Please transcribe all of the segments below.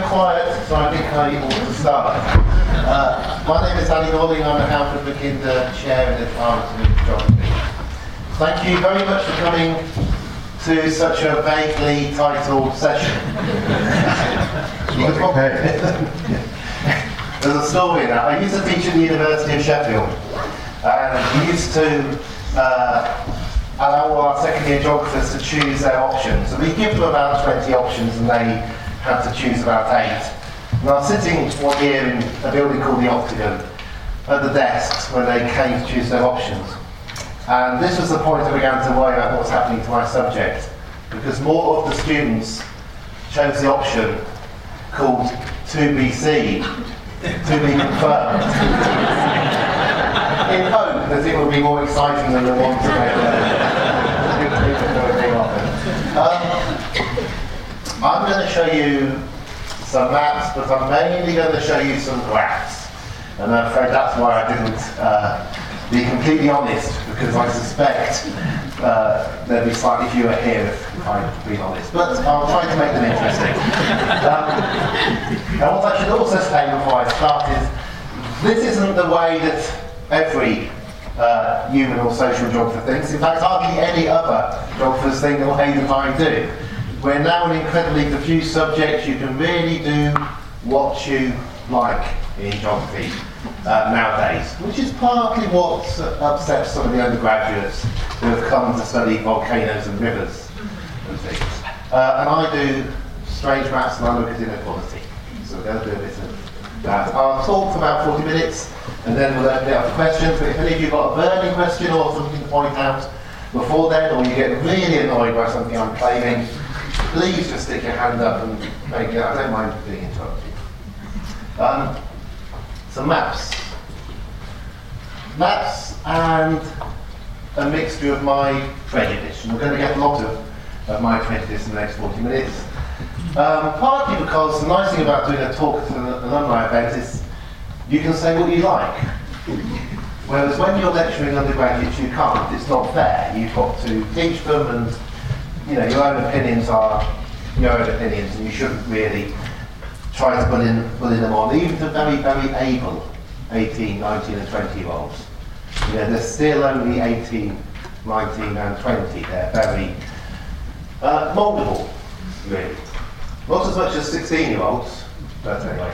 quiet, so I think I ought to start. My name is Danny Gorling, I'm the Halford Mackinder Chair in the Department of Geography. Thank you very much for coming to such a vaguely titled session. There's a story in that. I used to teach at the University of Sheffield, and we used to allow all our second year geographers to choose their options. So we give them about 20 options and they had to choose about 8. And I was sitting one year in a building called the Octagon at the desks when they came to choose their options. And this was the point I began to worry about what's happening to my subject, because more of the students chose the option called to be seen, to be confirmed, in hope that it would be more exciting than the one to I'm going to show you some maps, but I'm mainly going to show you some graphs. And I'm afraid that's why I didn't be completely honest, because I suspect there'd be slightly fewer here if I'd been honest. But I'll try to make them interesting. Now what I should also say before I start is, this isn't the way that every human or social geographer thinks. In fact, hardly any other geographers think the way that I do. We're now an incredibly diffuse subject. You can really do what you like in geography nowadays, which is partly what upsets some of the undergraduates who have come to study volcanoes and rivers and things. And I do strange maths and I look at inequality. So we're going to do a bit of that. I'll talk for about 40 minutes and then we'll open it up for questions. But if any of you've got a burning question or something to point out before then, or you get really annoyed by something I'm claiming, please just stick your hand up and make it. I don't mind being interrupted. Some maps. Maps and a mixture of my prejudice. And we're going to get a lot of my prejudice in the next 40 minutes. Partly because the nice thing about doing a talk at an alumni event is you can say what you like. Whereas when you're lecturing undergraduates, you can't. It's not fair. You've got to teach them, and your own opinions are your own opinions, and you shouldn't really try to bully them on, even to very, very able 18, 19 and 20-year-olds. They're still only 18, 19 and 20. They're very mouldable, really. Not as much as 16-year-olds, but anyway.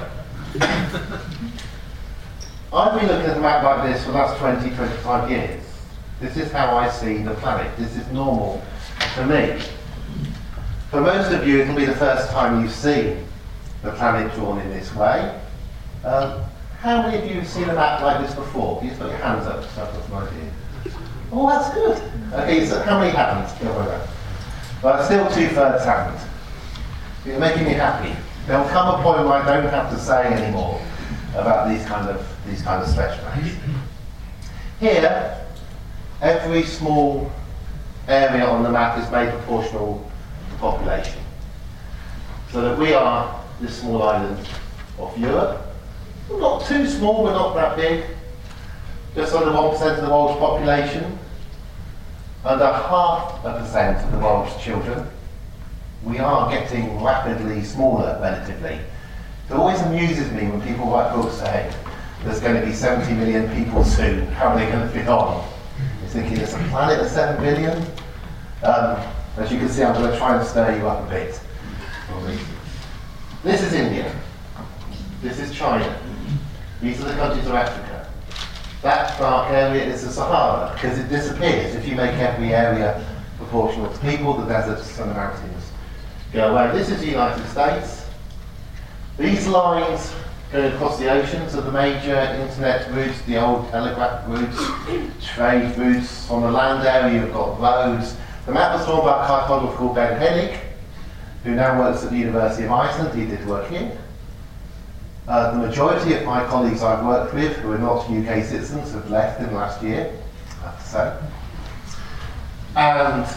I've been looking at a map like this for the last 20, 25 years. This is how I see the planet. This is normal for me. For most of you, it'll be the first time you've seen the planet drawn in this way. How many of you have seen a map like this before? You just put your hands up, so I've got an idea. Oh, that's good. Okay, so how many haven't? Well, still 2/3 haven't. You're making me happy. There'll come a point where I don't have to say anymore about these kind of stretch maps. Here, every small area on the map is made proportional to population. So that we are this small island of Europe. We're not too small, we're not that big. Just under 1% of the world's population. Under 0.5% of the world's children. We are getting rapidly smaller, relatively. It always amuses me when people write books saying there's going to be 70 million people soon, how are they going to fit on? You're thinking, there's a planet of 7 billion? As you can see, I'm going to try and stir you up a bit. This is India. This is China. These are the countries of Africa. That dark area is the Sahara, because it disappears if you make every area proportional to people, the deserts and the mountains go away. This is the United States. These lines going across the oceans are the major internet routes, the old telegraph routes, trade routes. On the land area you've got roads. The map was drawn by a cartographer called Ben Hennig, who now works at the University of Iceland. He did work here. The majority of my colleagues I've worked with, who are not UK citizens, have left in the last year, I have to say. And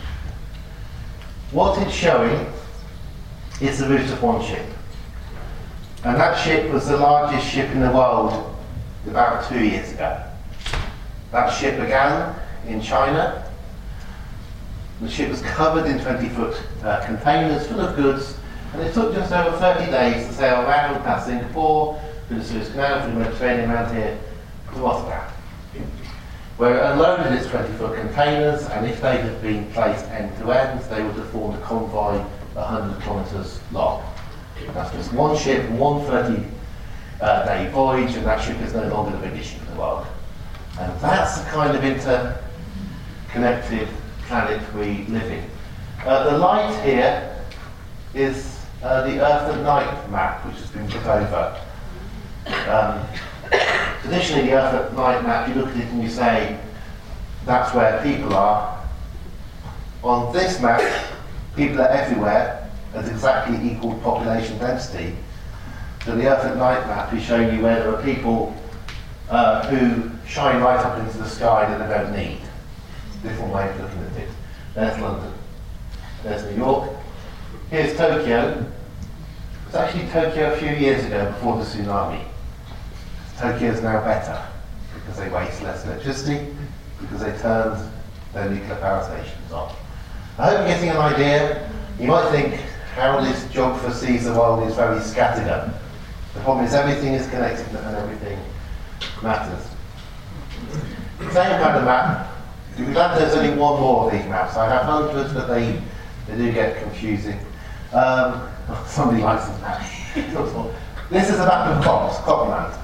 what it's showing is the route of one ship. And that ship was the largest ship in the world about 2 years ago. That ship began in China. The ship was covered in 20-foot containers full of goods And it took just over 30 days to sail around past Singapore, through the Suez Canal, through the Mediterranean, around here to Rotterdam, where it unloaded its 20-foot containers, and if they had been placed end to end, they would have formed a convoy 100 kilometres long. That's just one ship, one 30-day voyage, and that ship is no longer the biggest ship in the world. And that's the kind of interconnected planet we live in. The light here is the Earth at Night map, which has been put over. Traditionally, the Earth at Night map, you look at it and you say, that's where people are. On this map, people are everywhere at exactly equal population density. So the Earth at Night map is showing you where there are people who shine right up into the sky that they don't need. Different way of looking at it. There's London. There's New York. Here's Tokyo. It was actually Tokyo a few years ago before the tsunami. Tokyo is now better because they waste less electricity, because they turned their nuclear power stations on. I hope you're getting an idea. You might think how this geographer sees the world is very scattergun. The problem is everything is connected and everything matters. Same kind of map. You're glad there's only one more of these maps. I have hundreds, but they do get confusing. Somebody likes this map. This is a map of Copland.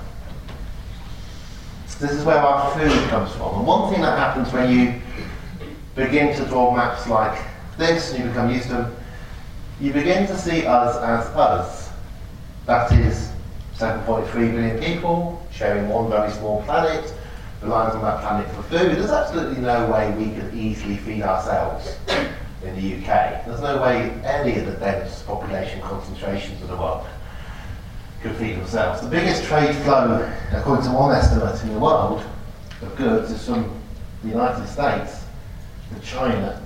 This is where our food comes from. And one thing that happens when you begin to draw maps like this, and you become used to them, you begin to see us as us. That is 7.3 billion people sharing one very small planet, reliant on that planet for food. There's absolutely no way we could easily feed ourselves in the UK. There's no way any of the dense population concentrations of the world could feed themselves. The biggest trade flow, according to one estimate in the world, of goods is from the United States to China.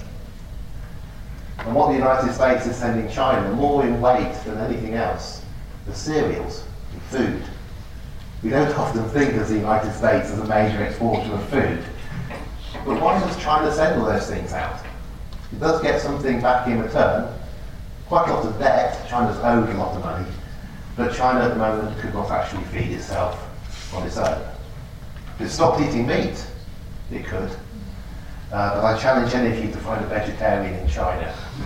And what the United States is sending China, more in weight than anything else, the cereals and food. We don't often think of the United States as a major exporter of food. But why does China send all those things out? It does get something back in return. Quite a lot of debt. China's owed a lot of money. But China at the moment could not actually feed itself on its own. If it stopped eating meat, it could. But I challenge any of you to find a vegetarian in China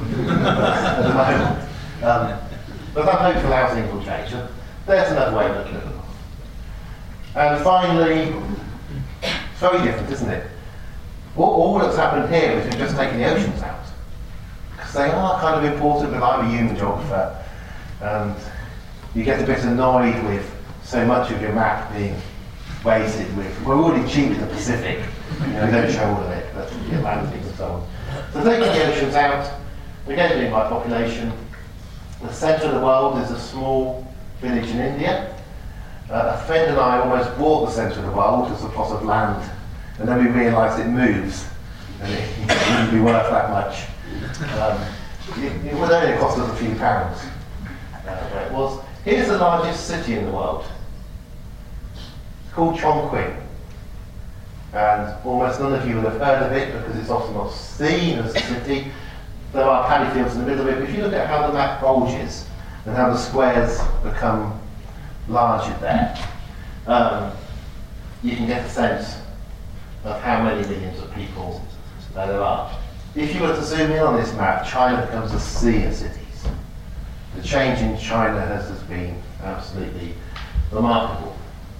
at the moment. But that hopefully allows things will change. There's another way of looking at them. And finally, it's very different, isn't it? All that's happened here is we've just taken the oceans out. Because they are kind of important, but I'm a human geographer. And you get a bit annoyed with so much of your map being weighted with, we're already cheap in the Pacific. We don't show all of it, but the Atlantic and so on. So taking the oceans out, we're going to do by population. The centre of the world is a small village in India. A friend and I almost bought the centre of the world as a plot of land, and then we realised it moves, and it wouldn't be worth that much. It would only cost us a few pounds. Where it was. Here's the largest city in the world. It's called Chongqing. And almost none of you will have heard of it because it's often not seen as a city. There are paddy fields in the middle of it, but if you look at how the map bulges and how the squares become larger there, you can get a sense of how many millions of people there are. If you were to zoom in on this map, China becomes a sea of cities. The change in China has been absolutely remarkable.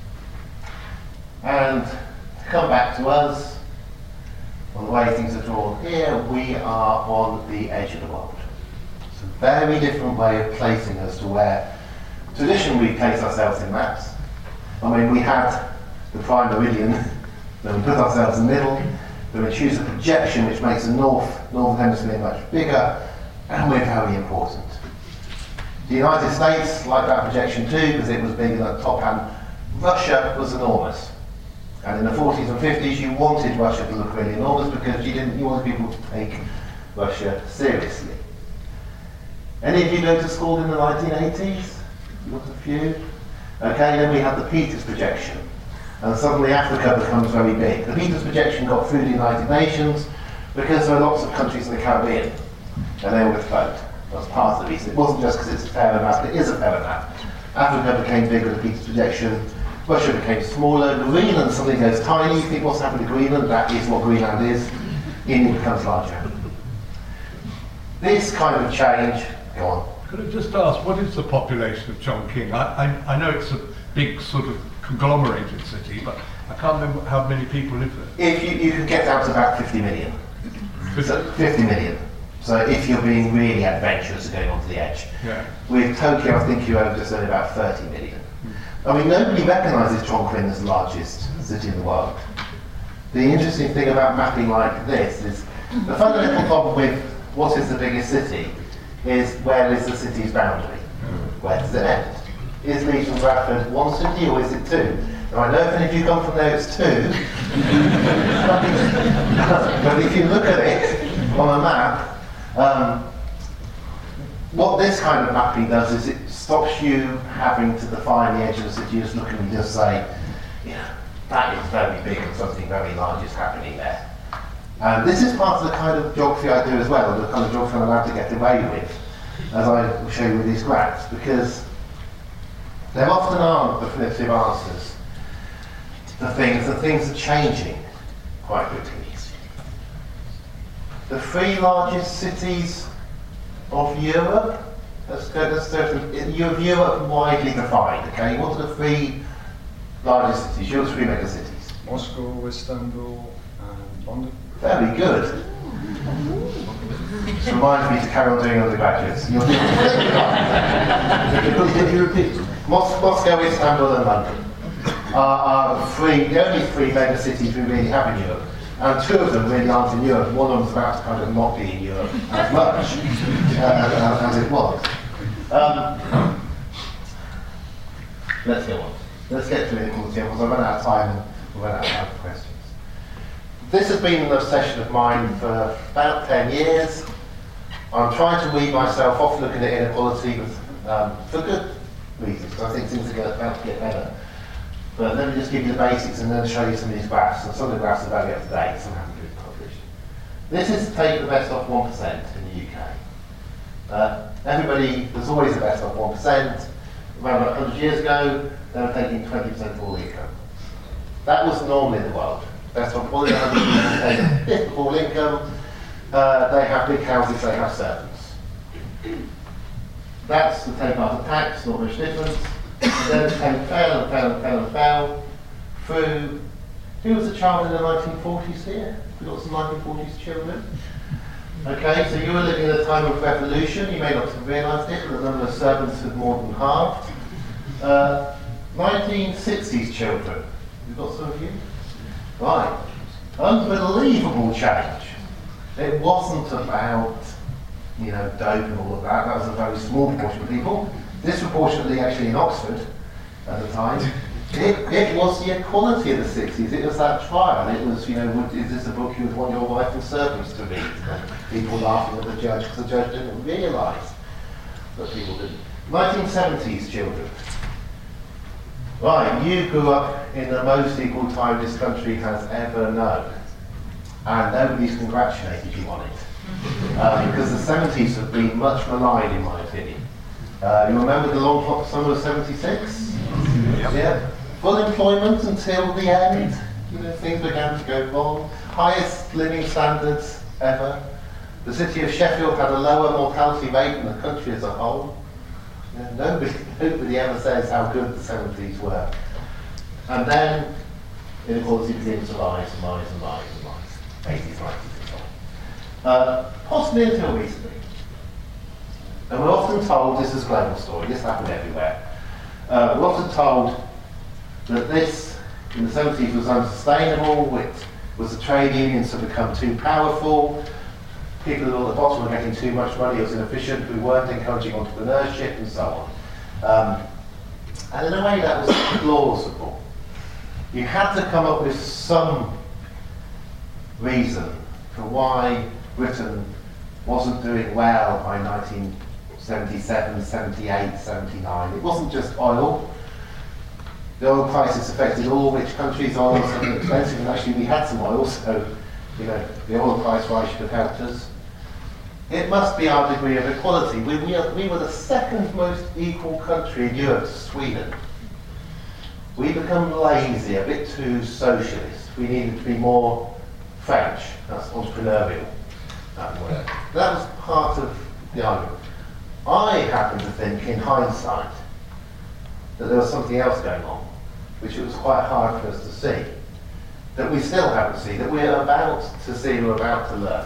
And to come back to us, on the way things are drawn here, we are on the edge of the world. It's a very different way of placing us to where traditionally we place ourselves in maps. I mean, we had the prime meridian, then we put ourselves in the middle, then we choose a projection which makes the northern hemisphere much bigger, and we're very important. The United States liked that projection too because it was big at the top, and Russia was enormous. And in the 40s and 50s you wanted Russia to look really enormous because you wanted people to take Russia seriously. Any of you go to school in the 1980s? You got a few? Okay, then we had the Peters projection. And suddenly Africa becomes very big. The Peters projection got through the United Nations because there are lots of countries in the Caribbean and they were float. That's part of the reason. It wasn't just because it's a fairer map, it is a fairer map. Africa became bigger with Peter's projection, Russia became smaller, Greenland suddenly goes tiny. You think what's happened to Greenland? That is what Greenland is. India becomes larger. This kind of change, go on. Could I just ask, what is the population of Chongqing? I know it's a big sort of conglomerated city, but I can't remember how many people live there. If you could get down to about 50 million. So 50 million. So if you're being really adventurous and going onto the edge. Yeah. With Tokyo, I think you have just only about 30 million. I mean, nobody recognises Chongqing as the largest city in the world. The interesting thing about mapping like this is the fundamental problem with what is the biggest city is where is the city's boundary? Where does it end? Is Leeds and Bradford one city or is it two? Now I know if any of you come from there it's two, but if you look at it on a map, what this kind of mapping does is it stops you having to define the edge of the city. You just look and you just say, yeah, that is very big and something very large is happening there. And this is part of the kind of geography I do as well, the kind of geography I'm allowed to get away with, as I will show you with these graphs, because there often aren't definitive answers to things, and things are changing quite quickly. The three largest cities of Europe, let's go to Europe widely defined, okay? What are the three largest cities, Europe's three mega cities? Moscow, Istanbul, and London. Very good. This reminds me to carry on doing undergraduates. You'll do Did you repeat? Moscow, Istanbul and London are the only three mega cities we really have in Europe. And two of them really aren't in Europe. One of them's about to kind of not be in Europe as much as it was. Let's go on. Let's get to inequality, because I've run out of time and we'll run out of time for questions. This has been an obsession of mine for about 10 years. I'm trying to wean myself off looking at inequality for good reasons, because I think things are about to get better. But let me just give you the basics and then show you some of these graphs. And some of the graphs are very up to date, some haven't been published. This is to take the best off 1% in the UK. There's always the best off 1%. Around 100 years ago, they were taking 20% of all income. That was normal in the world. Best off 100 people take a fifth of all income. They have big houses, they have servants. That's the take after tax, not much difference. And then the take fell and fell and fell and fell through. Who was a child in the 1940s here? We've got some 1940s children. Okay, so you were living in a time of revolution. You may not have realised it, but the number of servants had more than halved. 1960s children. We've got some of you? Right. Unbelievable change. It wasn't about, dope and all of that. That was a very small proportion of people. Disproportionately, actually, in Oxford at the time. It was the equality of the 60s. It was that trial. It was, is this a book you would want your wife and servants to read? And people laughing at the judge because the judge didn't realise that people didn't. 1970s children. Right, you grew up in the most equal time this country has ever known. And nobody's congratulated you on it. Because the 70s have been much maligned, in my opinion. You remember the long hot summer of 76? Yep. Yeah. Full employment until the end. Things began to go wrong. Highest living standards ever. The city of Sheffield had a lower mortality rate than the country as a whole. Nobody ever says how good the 70s were. And then inequality begins to rise and rise and rise and rise. 80s, 90s and so on. Possibly until recently. And we're often told, this is a global story, this happened everywhere. We're often told that this, in the 70s, was unsustainable, it was the trade unions had become too powerful, people at the bottom were getting too much money, it was inefficient, we weren't encouraging entrepreneurship and so on. And in a way that was plausible. You had to come up with some reason for why Britain wasn't doing well by 1977, 78, 79. It wasn't just oil. The oil crisis affected all rich countries. Oil was something expensive, and actually we had some oil, so the oil price rise should have helped us. it must be our degree of equality. We were the second most equal country in Europe to Sweden. We become lazy, a bit too socialist. We needed to be more French, that's entrepreneurial. That was part of the argument. I happen to think, in hindsight, that there was something else going on, which it was quite hard for us to see, that we still haven't seen, that we're about to see, we're about to learn.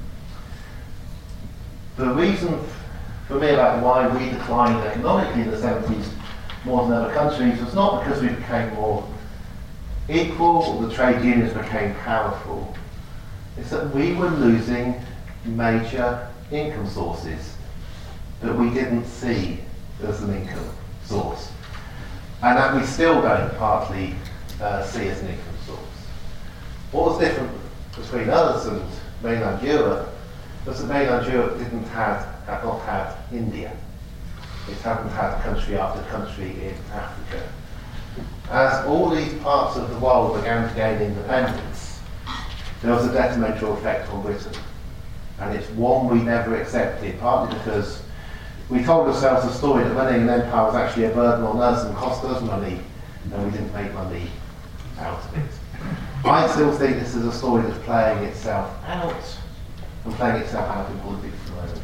The reason for me about why we declined economically in the 70s more than other countries was not because we became more equal or the trade unions became powerful. It's that we were losing major income sources that we didn't see as an income source, and that we still don't partly see as an income source. What was different between us and mainland Europe was that mainland Europe had not had India. It hadn't had country after country in Africa. As all these parts of the world began to gain independence, there was a detrimental effect on Britain. And it's one we never accepted, partly because we told ourselves a story that running an empire was actually a burden on us and cost us money, and we didn't make money out of it. I still think this is a story that's playing itself out, and playing itself out in politics at the moment.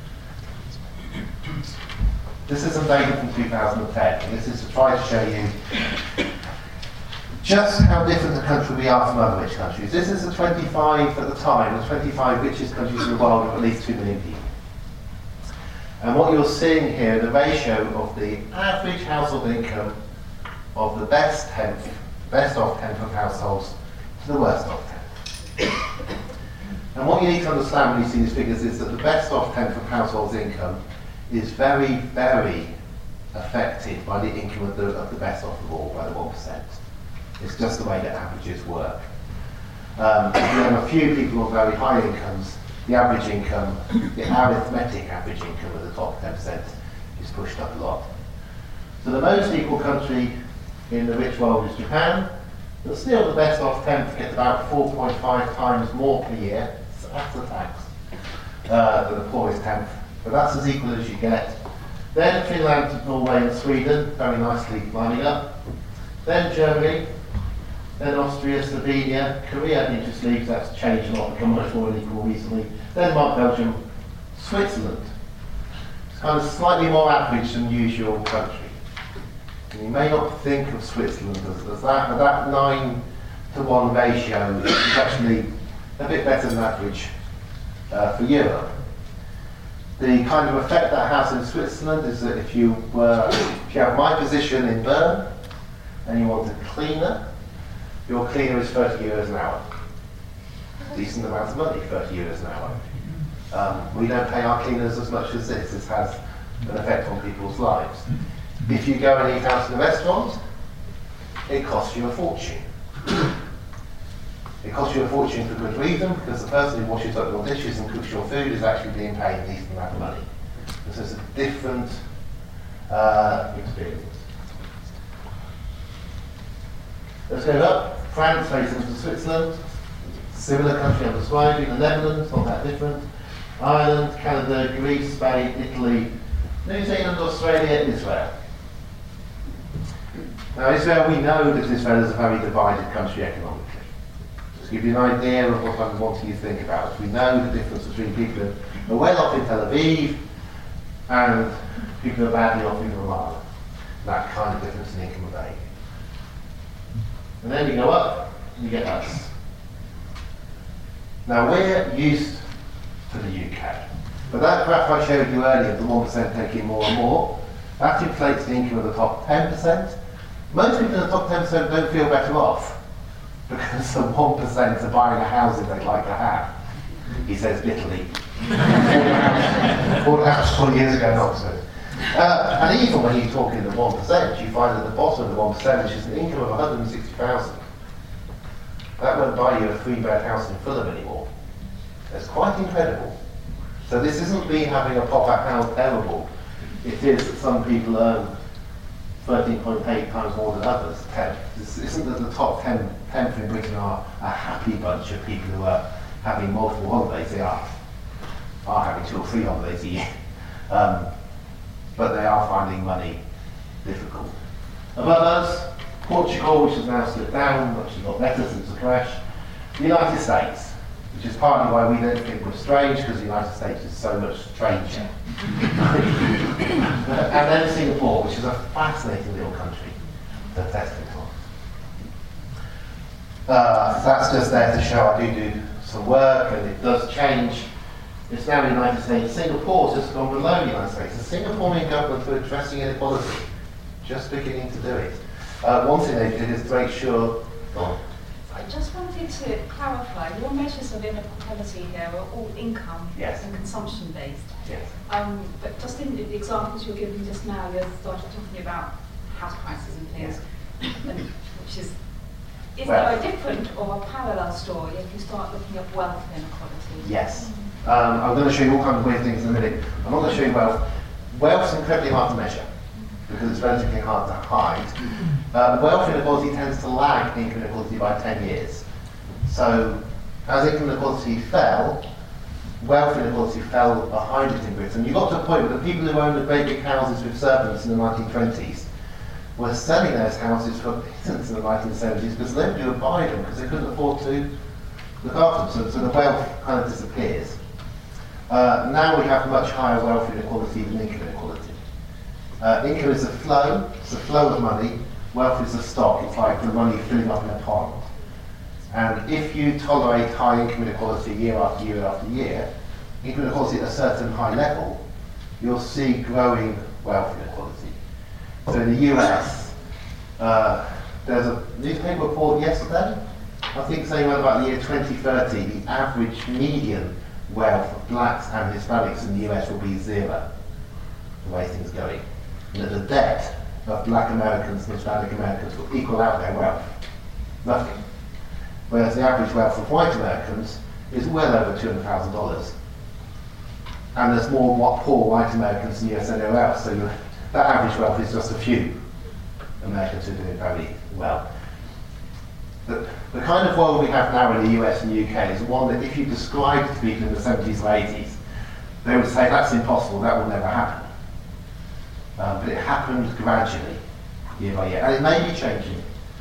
This is some data from 2010, and this is to try to show you just how different the country we are from other rich countries. This is the 25 at the time, the 25 richest countries in the world with at least 2 million people. And what you're seeing here, the ratio of the average household income of the best off tenth of households to the worst off tenth. And what you need to understand when you see these figures is that the best off tenth of households' income is very, very affected by the income of the best off of all, by the 1%. It's just the way that averages work. If you have a few people on very high incomes, the average income, the arithmetic average income of the top 10% is pushed up a lot. So the most equal country in the rich world is Japan, but still the best off tenth gets about 4.5 times more per year after tax than the poorest tenth. But that's as equal as you get. Then Finland, Norway and Sweden, very nicely lining up. Then Germany, then Austria, Slovenia, Korea, interestingly, because that's changed a lot, become much more unequal recently. Denmark, Belgium, Switzerland. It's kind of slightly more average than usual country. And you may not think of Switzerland as that 9-to-1 ratio is actually a bit better than average for Europe. The kind of effect that has in Switzerland is that if you have my position in Bern and you want a cleaner, your cleaner is 30 euros an hour. Decent amount of money, 30 euros an hour. We don't pay our cleaners as much as this. This has an effect on people's lives. If you go and eat out in a restaurant, it costs you a fortune. It costs you a fortune for good reason, because the person who washes up your dishes and cooks your food is actually being paid a decent amount of money. So it's a different experience. Let's go up. France facing to Switzerland. Similar country I'm describing. The Netherlands, not that different. Ireland, Canada, Greece, Spain, Italy, New Zealand, Australia, Israel. Now Israel, we know that Israel is a very divided country economically. Just to give you an idea of what I'm wanting you to think about. We know the difference between people who are well off in Tel Aviv and people who are badly off in Ramallah. That kind of difference in income of aid. And then you go up, and you get us. Now we're used to the UK. But that graph I showed you earlier, the 1% taking more and more, that inflates the income of the top 10%. Most people in the top 10% don't feel better off because the 1% are buying a house that they'd like to have. He says bitterly. Bought a house 4 years ago in Oxford. And even when you talk in the 1%, you find at the bottom of the 1%, which is an income of 160,000. That won't buy you a 3-bed house in Fulham anymore. That's quite incredible. So this isn't me having a pop at how terrible it is that some people earn 13.8 times more than others. This isn't that the top 10th in Britain are a happy bunch of people who are having multiple holidays. They are. are having 2 or 3 holidays a year. But they are finding money difficult. Above us, Portugal, which has now slipped down, which has got better since the crash. The United States, which is partly why we don't think we're strange, because the United States is so much stranger. And then Singapore, which is a fascinating little country to test it on. That's just there to show I do some work, and it does change. It's now the United States. Singapore's just gone below the United States. The Singaporean government for addressing inequality, just beginning to do it. One thing they did is to make sure. I just wanted to clarify, your measures of inequality here are all income Yes. and consumption based. Yes. But just in the examples you're giving just now, you started talking about house prices and things, which is there a different or a parallel story if you start looking at wealth inequality? Yes. I'm going to show you all kinds of weird things in a minute. I'm not going to show you wealth. Wealth's incredibly hard to measure because it's relatively hard to hide. Wealth inequality tends to lag income inequality by 10 years. So as income inequality fell, wealth inequality fell behind it in Britain. You got to a point where the people who owned the great big houses with servants in the 1920s were selling those houses for pittance in the 1970s because nobody would buy them because they couldn't afford to look after them. So the wealth kind of disappears. Now we have much higher wealth inequality than income inequality. Income is a flow, it's a flow of money. Wealth is a stock, it's like the money filling up in a pond. And if you tolerate high income inequality year after year after year, income inequality at a certain high level, you'll see growing wealth inequality. So in the US, there's a newspaper report yesterday, I think saying about the year 2030, the average median wealth of blacks and Hispanics in the US will be 0, the way things are going. And that the debt of black Americans and Hispanic Americans will equal out their wealth. Nothing. Whereas the average wealth of white Americans is well over $200,000. And there's more poor white Americans in the US than anywhere else, so that average wealth is just a few Americans who are doing very well. The kind of world we have now in the US and the UK is one that if you described to people in the 70s or 80s, they would say that's impossible, that will never happen. But it happened gradually, year by year, and it may be changing.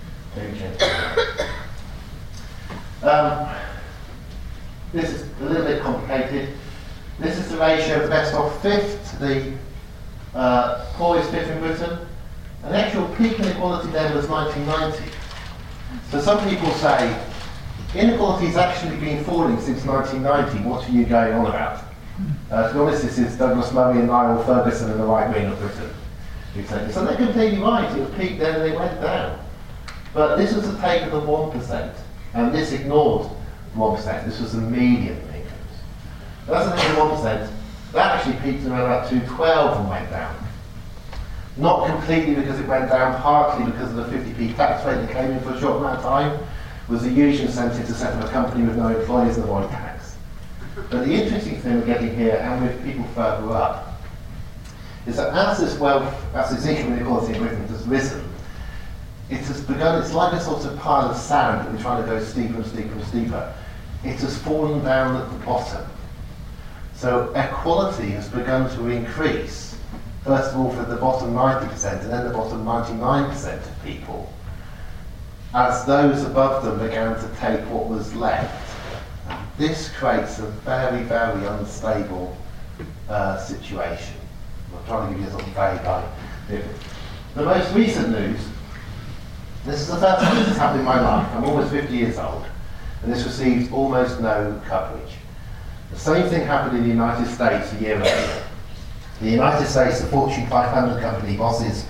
This is a little bit complicated. This is the ratio of the best off fifth to the poorest fifth in Britain. An actual peak inequality then was 1990. So some people say, inequality has actually been falling since 1990, what are you going on about? To be honest, this is Douglas Murray and Niall Ferguson in the right wing of Britain who say this. And they're completely right, it peaked then and they went down. But this was the take of the 1%, and this ignored 1%. This was the median incomes. That's the thing of 1%. That actually peaked around about 2012 and went down. Not completely because it went down, partly because of the 50p tax rate that came in for a short amount of time, was a huge incentive to set up a company with no employees and avoid tax. But the interesting thing we're getting here, and with people further up, is that as this income inequality in Britain has risen, it has begun, it's like a sort of pile of sand that we're trying to go steeper and steeper and steeper. It has fallen down at the bottom. So equality has begun to increase, first of all for the bottom 90% and then the bottom 99% of people, as those above them began to take what was left. This creates a very, very unstable situation. I'm trying to give you a sort of vague idea. The most recent news, this is the first time this has happened in my life. I'm almost 50 years old, and this received almost no coverage. The same thing happened in the United States a year earlier. The United States, the Fortune 500 company bosses,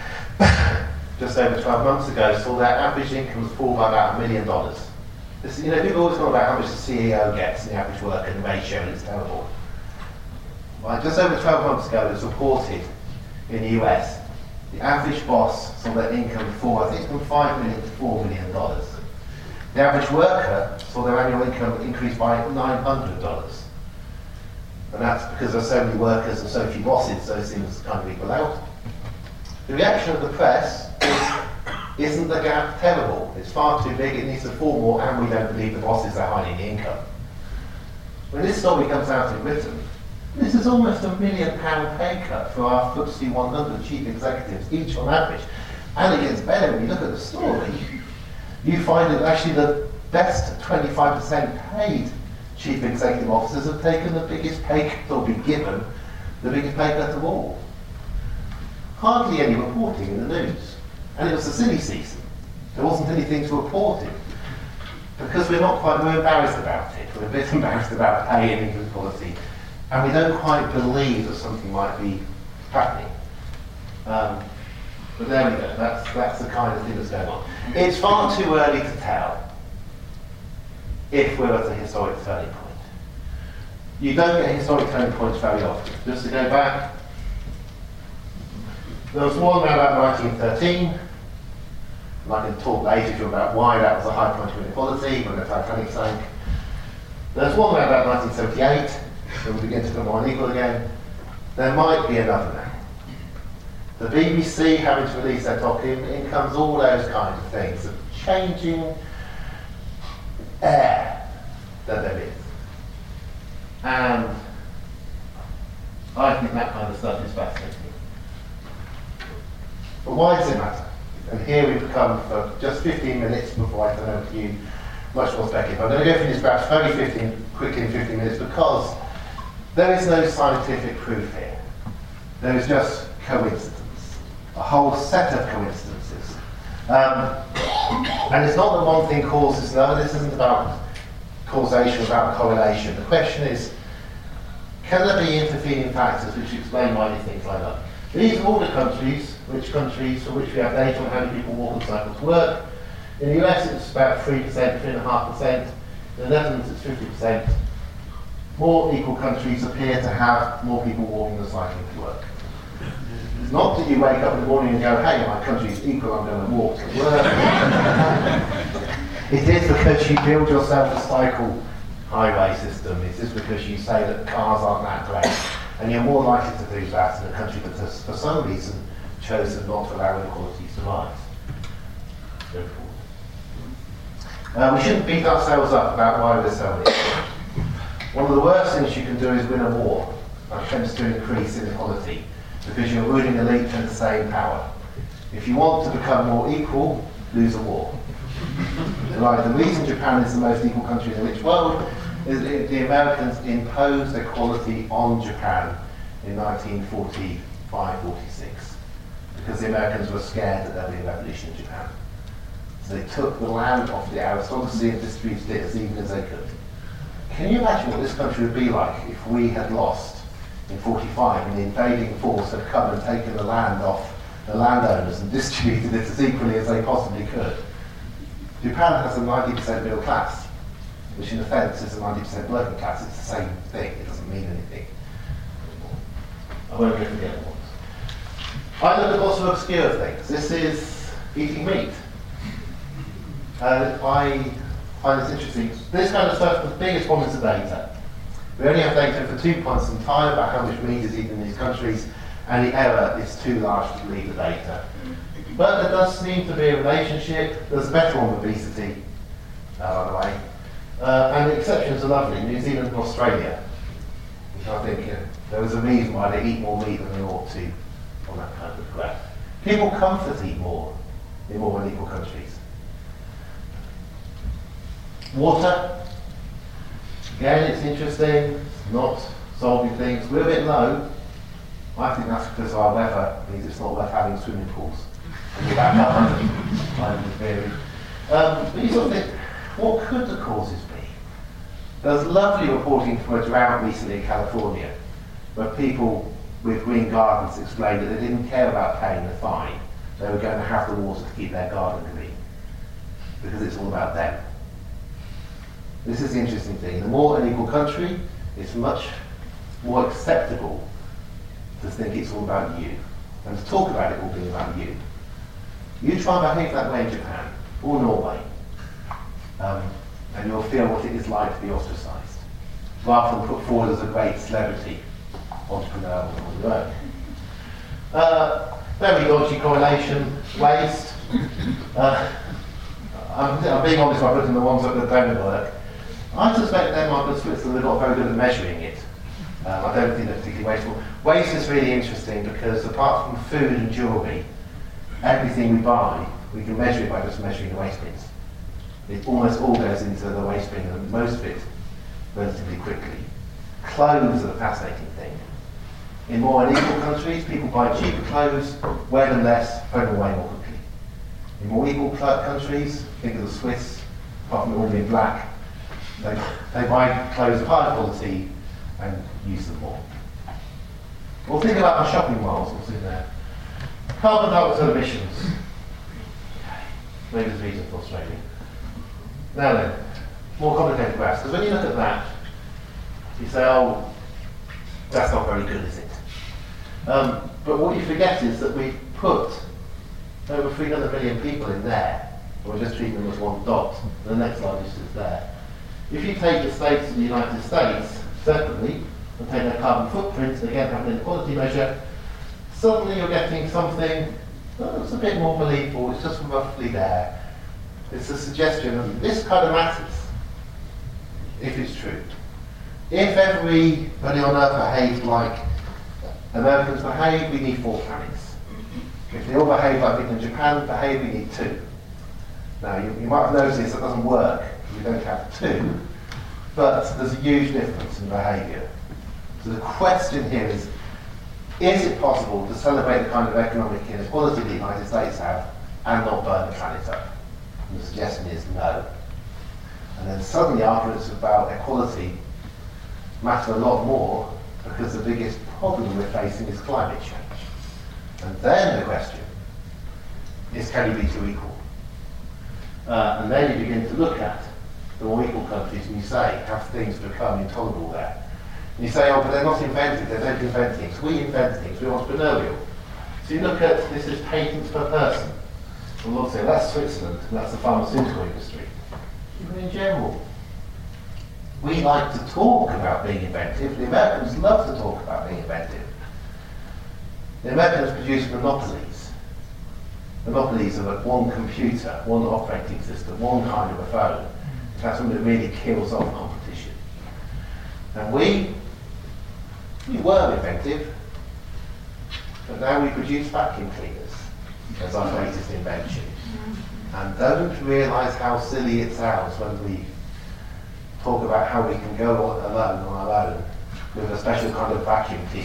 just over 12 months ago, saw their average incomes fall by about $1 million. This, people always talk about how much the CEO gets and the average worker and the ratio, and it's terrible. Well, just over 12 months ago, it was reported in the US, the average boss saw their income fall, I think, from $5 million to $4 million. The average worker saw their annual income increase by $900. And that's because there are so many workers and so few bosses, so it seems kind of equal out. The reaction of the press is, isn't the gap terrible? It's far too big, it needs to fall more, and we don't believe the bosses are hiding the income. When this story comes out in Britain, this is almost £1 million pay cut for our FTSE 100 chief executives, each on average. And it gets better when you look at the story. You find that actually the best 25% paid chief executive officers have taken the biggest pay cut, or been given the biggest pay cut of all. Hardly any reporting in the news. And it was a silly season. There wasn't anything to report in. Because we're embarrassed about it. We're a bit embarrassed about pay and inequality. And we don't quite believe that something might be happening. But there we go, that's the kind of thing that's going on. It's far too early to tell if we're at a historic turning point. You don't get historic turning points very often. Just to go back, there was one around about 1913, and I can talk later to you about why that was a high point of inequality when the Titanic sank. There's one around about 1978, when we begin to become more unequal again. There might be another now. The BBC having to release their top incomes, all those kinds of things, of changing air that there is. And I think that kind of stuff is fascinating. But why does it matter? And here we've come for just 15 minutes before I turn over to you much more speculative. I'm going to go through this perhaps very quickly in 15 minutes because there is no scientific proof here. There is just coincidence. A whole set of coincidences. And it's not that one thing causes another. This isn't about causation, about correlation. The question is, can there be intervening factors which explain why these things line up? These are all the countries for which we have data on how many people walk and cycle to work. In the US it's about 3%, 3.5%. In the Netherlands it's 50%. More equal countries appear to have more people walking and cycling to work. It's not that you wake up in the morning and go, hey, my country is equal, I'm going to walk to work. It is because you build yourself a cycle highway system. It's just because you say that cars aren't that great. And you're more likely to do that in a country that has, for some reason, chosen not to allow inequality to rise. Go forward. We shouldn't beat ourselves up about why we're so unequal. One of the worst things you can do is win a war. That tends to increase inequality because your ruling elite tend to stay in power. If you want to become more equal, lose a war. Right, the reason Japan is the most equal country in the rich world is that the Americans imposed equality on Japan in 1945-46 because the Americans were scared that there would be a revolution in Japan. So they took the land off the aristocracy and distributed it as even as they could. Can you imagine what this country would be like if we had lost in 45 and the invading force had come and taken the land off the landowners and distributed it as equally as they possibly could? Japan has a 90% middle class, which in effect is a 90% working class. It's the same thing. It doesn't mean anything. I won't go through the other ones. I look at lots of obscure things. This is eating meat. I find this interesting. This kind of stuff, the biggest one is the data. We only have data for 2 points in time about how much meat is eaten in these countries, and the error is too large to believe the data. But there does seem to be a relationship. There's a better one with obesity, by the way. And the exceptions are lovely. New Zealand and Australia, which I think there is a reason why they eat more meat than they ought to on that kind of graph. People comfort eat more in more unequal countries. Water, again, it's interesting. It's not solving things. We're a bit low. I think that's because our weather means it's not worth having swimming pools. And you back up under the theory. But you sort of think, what could the causes be? There was lovely reporting from a drought recently in California, where people with green gardens explained that they didn't care about paying the fine. They were going to have the water to keep their garden clean, because it's all about them. This is the interesting thing. The more unequal country, it's much more acceptable to think it's all about you, and to talk about it all being about you. You try and behave that way in Japan, or Norway, and you'll feel what it is like to be ostracised, rather than put forward as a great celebrity entrepreneur on your own. Very dodgy correlation, waste. I'm being honest by putting the ones up that don't work. I suspect Denmark and Switzerland are not very good at measuring it. I don't think they're particularly wasteful. Waste is really interesting because apart from food and jewellery, everything we buy, we can measure it by just measuring the waste bins. It almost all goes into the waste bin, and most of it relatively quickly. Clothes are a fascinating thing. In more unequal countries, people buy cheaper clothes, wear them less, throw them away more quickly. In more equal countries, think of the Swiss, apart from it all being black, they buy clothes of higher quality and use them more. Well, think about our shopping malls, what's in there. Carbon dioxide emissions. Maybe there's a reason for Australia. Now then, more complicated graphs, because when you look at that, you say, oh, that's not very good, is it? But what you forget is that we put over 300 million people in there, or just treat them as one dot, the next largest is there. If you take the states of the United States separately, and take their carbon footprint, and again have an inequality measure, suddenly you're getting something that's a bit more believable, it's just roughly there. It's a suggestion, and this kind of matters, if it's true. If everybody on Earth behaved like Americans behave, we need 4 planets. If they all behave like people in Japan behave, we need 2. Now, you might have noticed that doesn't work. We don't have 2, but there's a huge difference in behaviour. So the question here is it possible to celebrate the kind of economic inequality the United States have and not burn the planet up? And the suggestion is no. And then suddenly arguments about equality matter a lot more because the biggest problem we're facing is climate change. And then the question is, can you be too equal? And then you begin to look at the more equal countries and you say, have things become intolerable there? And you say, oh, but they're not invented, they don't invent things. We invent things, we're entrepreneurial. So you look at, this is patents per person. And we'll say, that's Switzerland, and that's the pharmaceutical industry. Even in general, we like to talk about being inventive. The Americans love to talk about being inventive. The Americans produce monopolies. Monopolies of one computer, one operating system, one kind of a phone. That's something that really kills off competition. And we were inventive, but now we produce vacuum cleaners as our latest invention. And don't realise how silly it sounds when we talk about how we can go alone on our own with a special kind of vacuum cleaner.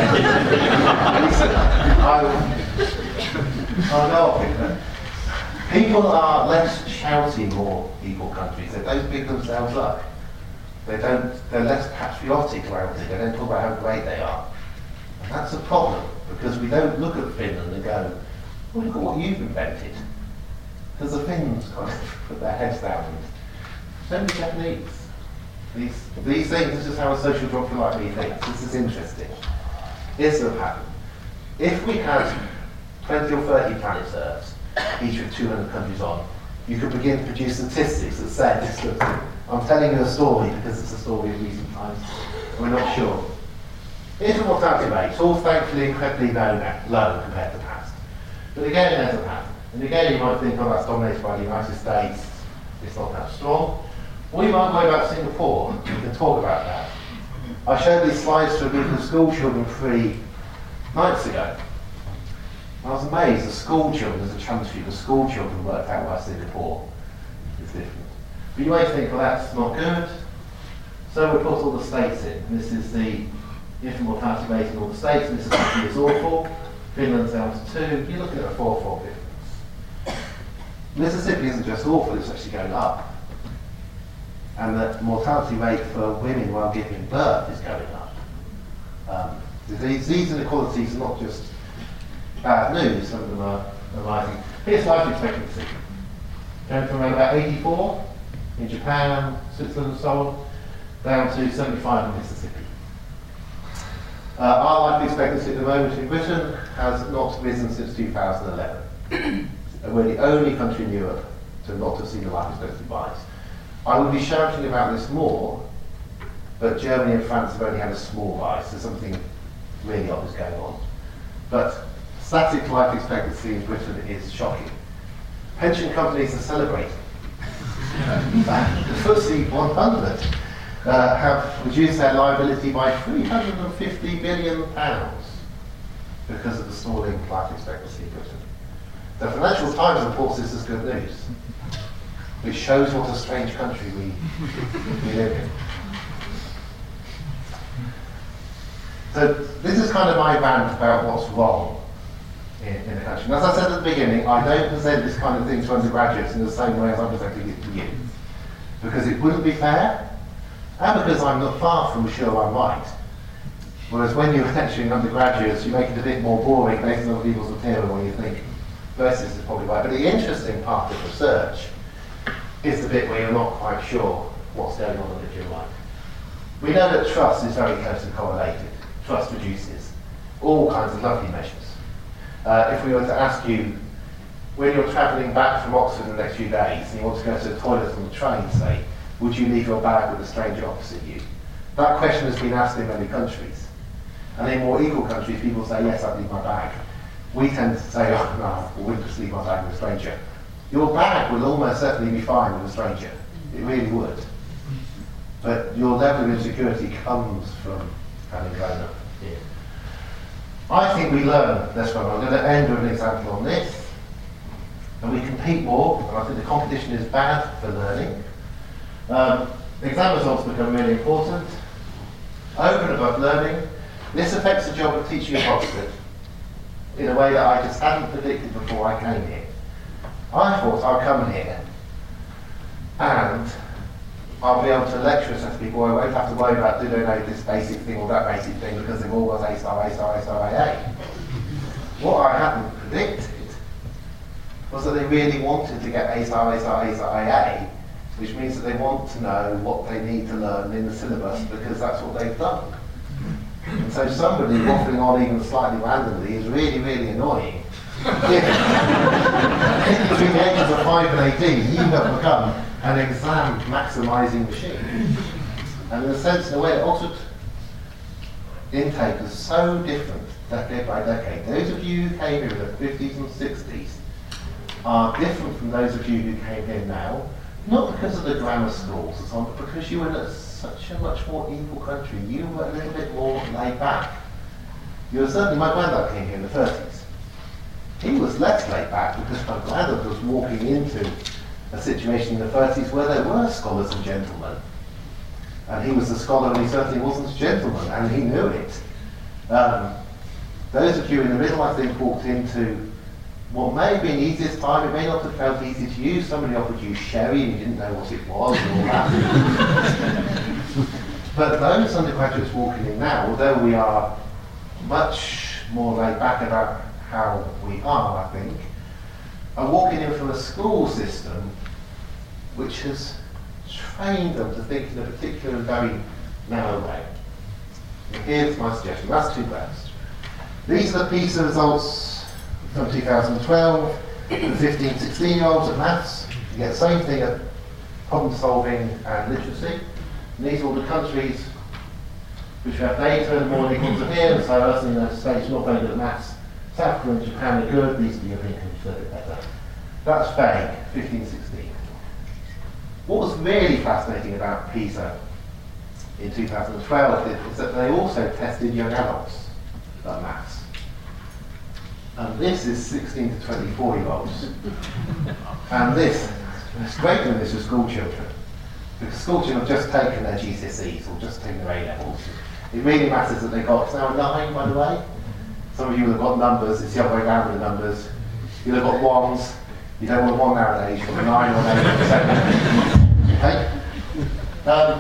I know. People are less shouty in more equal countries. They don't big themselves up. They're less patriotic around it. They don't talk about how great they are. And that's a problem, because we don't look at Finland and go, well, look at what you've invented. Because the Finns kind of put their heads down. So do Japanese. These things, this is how a social geographer like me thinks. This is interesting. Here's the pattern. If we had 20 or 30 planet Earths, each with 200 countries on, you could begin to produce statistics that said, I'm telling you a story because it's a story of recent times, we're not sure. Infant mortality rates, all thankfully incredibly low compared to the past. But again, there's a pattern. And again, you might think, oh, that's dominated by the United States, it's not that strong. Or you might worry about Singapore, we can talk about that. I showed these slides to a group of school children 3 nights ago. I was amazed, the school children, as a transfer, the school children worked out why Singapore is different. But you may think, well, that's not good. So we put all the states in. And this is the infant mortality rate in all the states, and this is awful. Finland's down to 2. You're looking at a 4-4 difference. Mississippi isn't just awful, it's actually going up. And the mortality rate for women while giving birth is going up. These inequalities are not just bad news, some of them are rising. Here's life expectancy. Going from around about 84 in Japan, Switzerland and so on, down to 75 in Mississippi. Our life expectancy at the moment in Britain has not risen since 2011. We're the only country in Europe to not have seen a life expectancy rise. I would be shouting about this more, but Germany and France have only had a small rise, so something really odd is going on. But static life expectancy in Britain is shocking. Pension companies are celebrating. The FTSE 100 have reduced their liability by £350 billion because of the stalling life expectancy in Britain. The Financial Times reports this as good news, which shows what a strange country we live in. So this is kind of my rant about what's wrong in the country. And as I said at the beginning, I don't present this kind of thing to undergraduates in the same way as I'm presenting it to you, because it wouldn't be fair, and because I'm not far from sure I'm right. Whereas when you're lecturing undergraduates, you make it a bit more boring based on other people's material when you think, this is probably right. But the interesting part of research is the bit where you're not quite sure what's going on and if you're right. We know that trust is very closely correlated. Trust produces all kinds of lovely measures. If we were to ask you, when you're travelling back from Oxford in the next few days and you want to go to the toilet on the train, say, would you leave your bag with a stranger opposite you? That question has been asked in many countries. And in more equal countries, people say, yes, I'd leave my bag. We tend to say, oh, no, I wouldn't just leave my bag with a stranger. Your bag will almost certainly be fine with a stranger. It really would. But your level of insecurity comes from having grown up here. I think we learn less from it. I'm going to end with an example on this. And we compete more, and I think the competition is bad for learning. Exam results become really important. Over and above learning, this affects the job of teaching at Oxford in a way that I just hadn't predicted before I came here. I thought I'd come here and I'll be able to lecture a set of people. I won't have to worry about do they know this basic thing or that basic thing because they've all got A star, A star, A star, AA. What I hadn't predicted was that they really wanted to get A star, A star, A star, AA, which means that they want to know what they need to learn in the syllabus because that's what they've done. And so somebody waffling on even slightly randomly is really, really annoying. Between the ages of 5 and 18, you have become an exam maximising machine. And in a sense, in a way, the Oxford intake is so different decade by decade. Those of you who came here in the 50s and 60s are different from those of you who came here now, not because of the grammar schools and so on, but because you were in such a much more equal country. You were a little bit more laid back. You were certainly, my granddad came here in the 30s. He was less laid back because my granddad was walking into a situation in the 30s where there were scholars and gentlemen. And he was a scholar and he certainly wasn't a gentleman, and he knew it. Those of you in the middle, I think, walked into what may have been easiest time. It may not have felt easy to you. Somebody offered you sherry and you didn't know what it was and all that. But those undergraduates walking in now, although we are much more laid back about how we are, I think, are walking in from a school system which has trained them to think in a particular and very narrow way. And here's my suggestion. That's two graphs. These are the PISA results from 2012 for 15-16-year-olds at maths. You get the same thing at problem solving and literacy. And these are all the countries which have data and more equal to here, and so us in the United States, not very good at maths. South Korea and Japan are good, these are the European countries a bit better. That's vague, 15-16. What was really fascinating about PISA in 2012 is that they also tested young adults at maths. And this is 16 to 24-year-olds. And this, it's greater than this for school children. Because school children have just taken their GCSEs or just taken their A-levels. It really matters that they got, it's now a 9, by the way. Some of you have got numbers, it's the other way around with the numbers. You'll have got 1s, you don't want 1 nowadays, you've got a 9 or an 8 or a 7. Okay?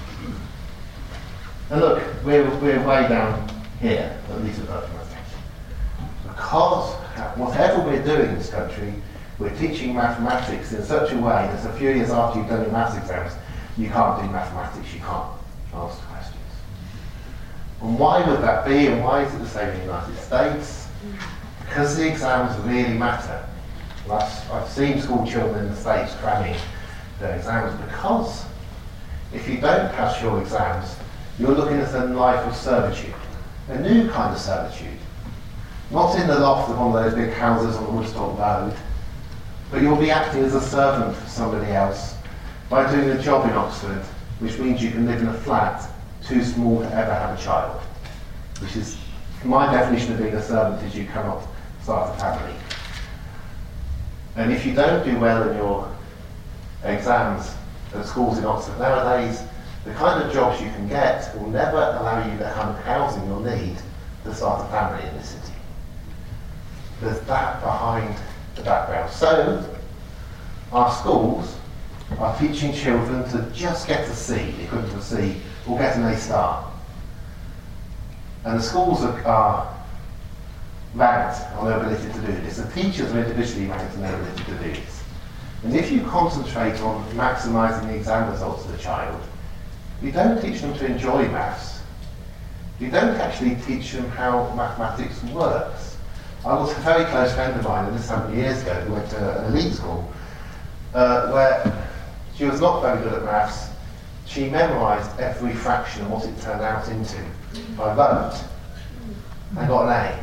And look, we're way down here, at least with mathematics. Because whatever we're doing in this country, we're teaching mathematics in such a way that a few years after you've done your maths exams, you can't do mathematics, you can't ask questions. And why would that be, and why is it the same in the United States? Because the exams really matter. I've seen school children in the States cramming their exams, because if you don't pass your exams, you're looking at a life of servitude, a new kind of servitude. Not in the loft of one of those big houses on the Woodstock Road, but you'll be acting as a servant for somebody else, by doing a job in Oxford, which means you can live in a flat too small to ever have a child, which is my definition of being a servant is you cannot start a family. And if you don't do well in your exams at schools in Oxford nowadays, the kind of jobs you can get will never allow you to have the housing you'll need to start a family in this city. There's that behind the background. So, our schools are teaching children to just get a C, the equivalent of a C, or get an A star. And the schools are ranked on their ability to do this. The teachers are individually ranked on their ability to do this. And if you concentrate on maximising the exam results of the child, you don't teach them to enjoy maths. You don't actually teach them how mathematics works. I was a very close friend of mine, and this happened years ago, who went to an elite school, where she was not very good at maths. She memorised every fraction and what it turned out into by rote, and got an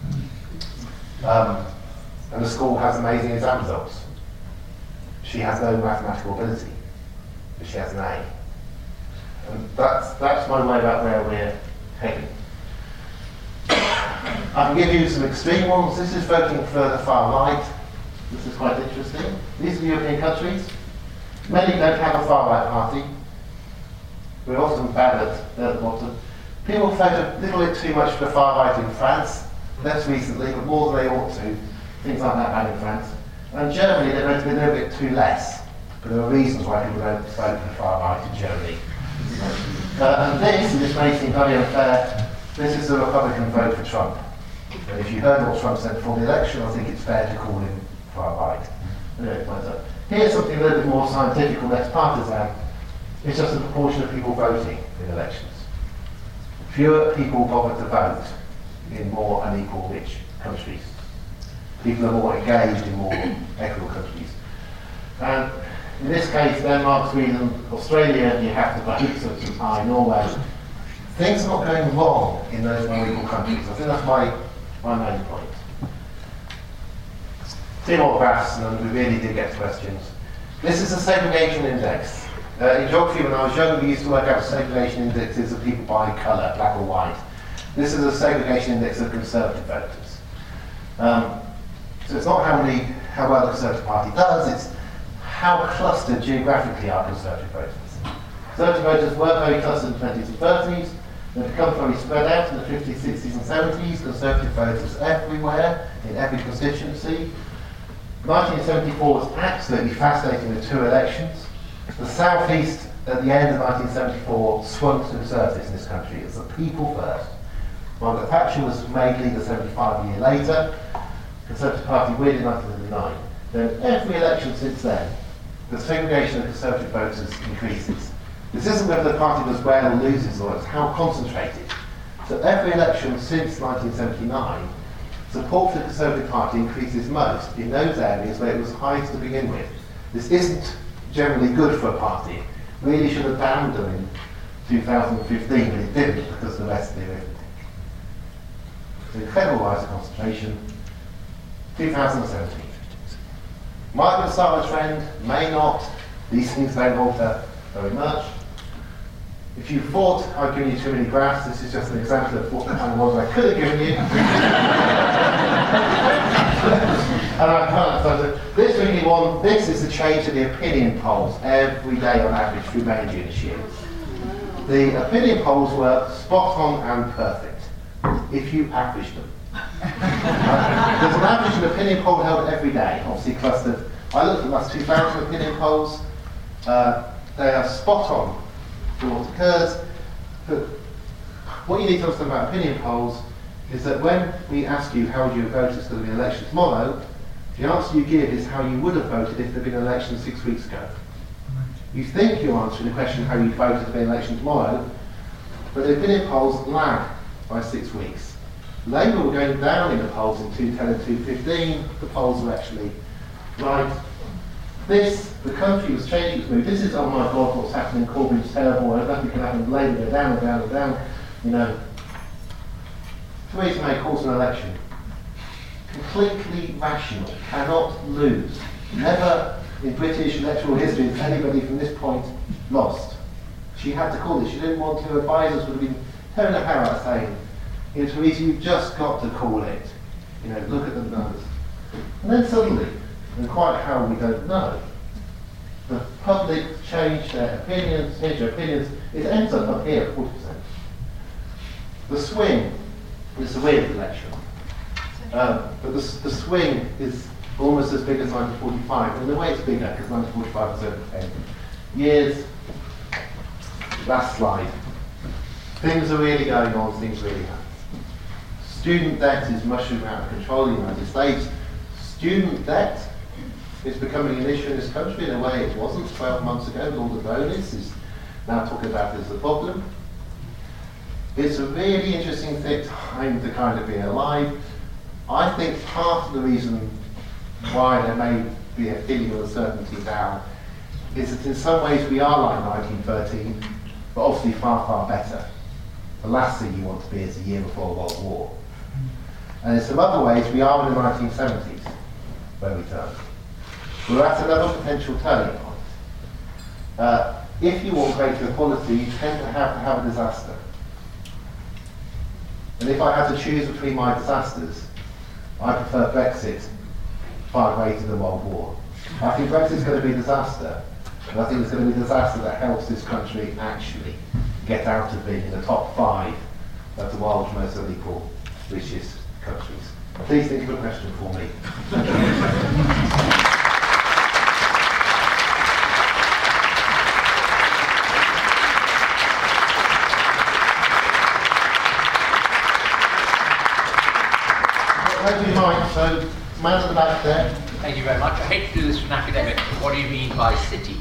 A. And the school has amazing exam results. She has no mathematical ability, but she has an A. And that's my way about where we're heading. I can give you some extreme ones. This is voting for the far right. This is quite interesting. These are European countries. Many don't have a far right party. We're often bad at the bottom. People vote a little bit too much for the far right in France, less recently, but more than they ought to. Things aren't that bad in France. And Germany, they've voted a little bit too less. But there are reasons why people don't vote for the far right in Germany. And this may seem very unfair, this is the Republican vote for Trump. And if you heard what Trump said before the election, I think it's fair to call him far right. Anyway, here's something a little bit more scientific or less partisan. It's just the proportion of people voting in elections. Fewer people bother to vote in more unequal rich countries. People are more engaged in more equal countries. And in this case, Denmark, Sweden, Australia, you have to vote, so it's high, Norway. Things are not going wrong in those more equal countries. I think that's my main point. Two more graphs, and then we really did get to questions. This is a segregation index. In geography, when I was young, we used to work out segregation indexes of people by colour, black or white. This is a segregation index of Conservative voters. So it's not how well the Conservative Party does, it's how clustered geographically are Conservative voters. Conservative voters were very clustered in the 20s and 30s. They've become very spread out in the 50s, 60s and 70s. Conservative voters everywhere, in every constituency. 1974 was absolutely fascinating with two elections. The South East, at the end of 1974, swung to Conservatives in this country. It was the people first. Margaret Thatcher was made leader 75 years later. Conservative Party win in 1979. Then every election since then, the segregation of Conservative voters increases. This isn't whether the party does well or loses, or it's how concentrated. So every election since 1979, support for the Conservative Party increases most in those areas where it was highest to begin with. This isn't generally good for a party. It really should have damned them in 2015, but it didn't because the rest did everything. So incredible rise of concentration. 2017. Might start a trend, may not. These things don't alter very much. If you thought I'd given you too many graphs, this is just an example of what kind of ones I could have given you. And I can't. So this really one, this is the change in the opinion polls every day on average through May and June this year. The opinion polls were spot on and perfect if you averaged them. There's an average of opinion poll held every day, obviously clustered. I looked at the last 2,000 opinion polls. They are spot on for what occurs. But what you need to understand about opinion polls is that when we ask you how would you have voted for the election tomorrow, the answer you give is how you would have voted if there had been an election 6 weeks ago. You think you're answering the question how you voted for the election tomorrow, but the opinion polls lag by 6 weeks. Labour were going down in the polls in 2010 and 2015. The polls were actually right. The country was changing its mood. This is, oh my God, what's happening? Corbyn's terrible. Nothing can happen. Labour go down and down and down. You know, Theresa May calls an election. Completely rational. Cannot lose. Never in British electoral history that anybody from this point lost. She had to call this. She didn't want to. Advisors would have been tearing her hair out saying, you know, Theresa, you've just got to call it. You know, look at the numbers. And then suddenly, and quite how we don't know, the public changed their opinions, it ends up here at 40%. The swing is a weird election, but the swing is almost as big as 1945. In a way it's bigger, because 1945 was over 10 years. Last slide. Things are really going on, things really happen. Student debt is mushrooming out of control in the United States. Student debt is becoming an issue in this country in a way it wasn't 12 months ago with all the bonus. Is now talking about it as a problem. It's a really interesting time to kind of be alive. I think part of the reason why there may be a feeling of uncertainty now is that in some ways we are like 1913, but obviously far, far better. The last thing you want to be is a year before World War. And in some other ways we are in the 1970s, where we turn. We're at another potential turning point. If you want greater equality, you tend to have a disaster. And if I had to choose between my disasters, I prefer Brexit far greater than World War. I think Brexit's going to be a disaster, and I think it's going to be a disaster that helps this country actually get out of being in the top 5 of the world's most unequal, richest countries. Please think of a question for me. Thank you, Mike. So, man at the back there. Thank you very much. I hate to do this for an academic, but what do you mean by city?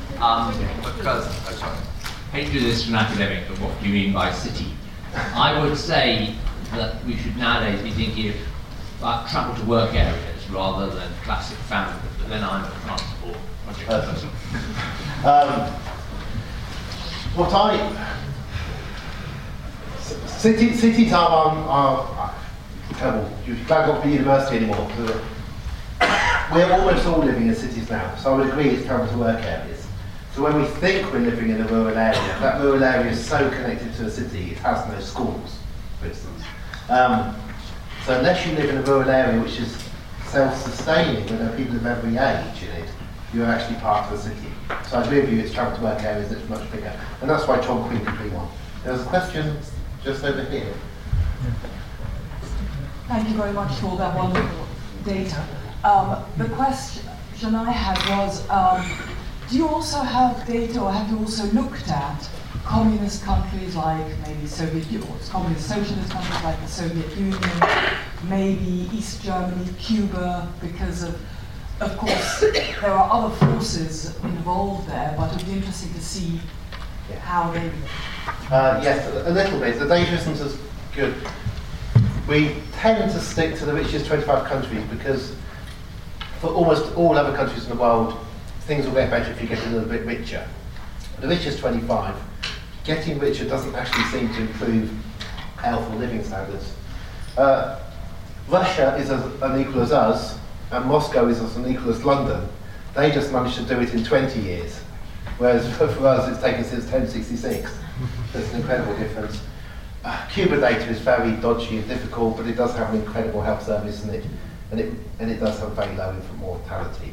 I hate to do this for an academic, but what do you mean by city? I would say that we should nowadays be thinking about travel to work areas rather than classic family, but then I'm a transport project person. Cities are terrible. You're glad not to be university anymore. We're almost all living in cities now, so I would agree it's travel to work areas. So when we think we're living in a rural area, that rural area is so connected to a city, it has no schools, for instance. So unless you live in a rural area which is self-sustaining, where there are people of every age in it, you're actually part of a city. So I agree with you, it's travel to work areas that's much bigger. And that's why Chong Qing could be one. There's a question just over here. Thank you very much for all that wonderful data. The question I had was, do you also have data, or have you also looked at communist countries like maybe communist socialist countries like the Soviet Union, maybe East Germany, Cuba, because of course there are other forces involved there, but it would be interesting to see how they... Yes, a little bit. The data isn't as good. We tend to stick to the richest 25 countries because for almost all other countries in the world, things will get better if you get a little bit richer. The richest 25, getting richer doesn't actually seem to improve health or living standards. Russia is as unequal as us, and Moscow is as unequal as London. They just managed to do it in 20 years, whereas for us it's taken since 1066. That's an incredible difference. Cuba data is very dodgy and difficult, but it does have an incredible health service, and it does have very low infant mortality.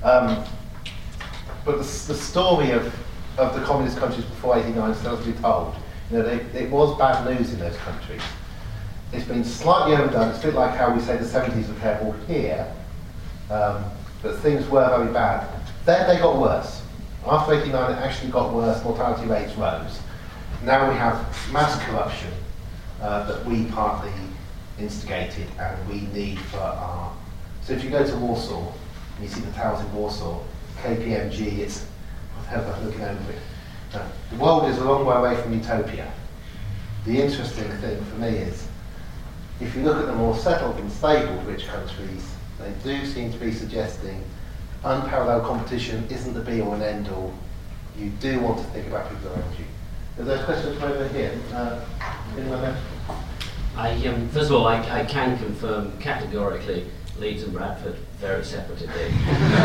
But the story of the communist countries before 89 still has to be told. You know, it was bad news in those countries. It's been slightly overdone. It's a bit like how we say the 70s were terrible here, but things were very bad. Then they got worse. After 89, it actually got worse. Mortality rates rose. Now we have mass corruption that we partly instigated and we need for our... So if you go to Warsaw, and you see the towers in Warsaw, KPMG, it's... I'm looking over it. The world is a long way away from utopia. The interesting thing for me is, if you look at the more settled and stable rich countries, they do seem to be suggesting unparalleled competition isn't the be-all and end-all. You do want to think about people around you. Are there questions from over here? Anyone there? First of all, I can confirm categorically Leeds and Bradford, very separate indeed.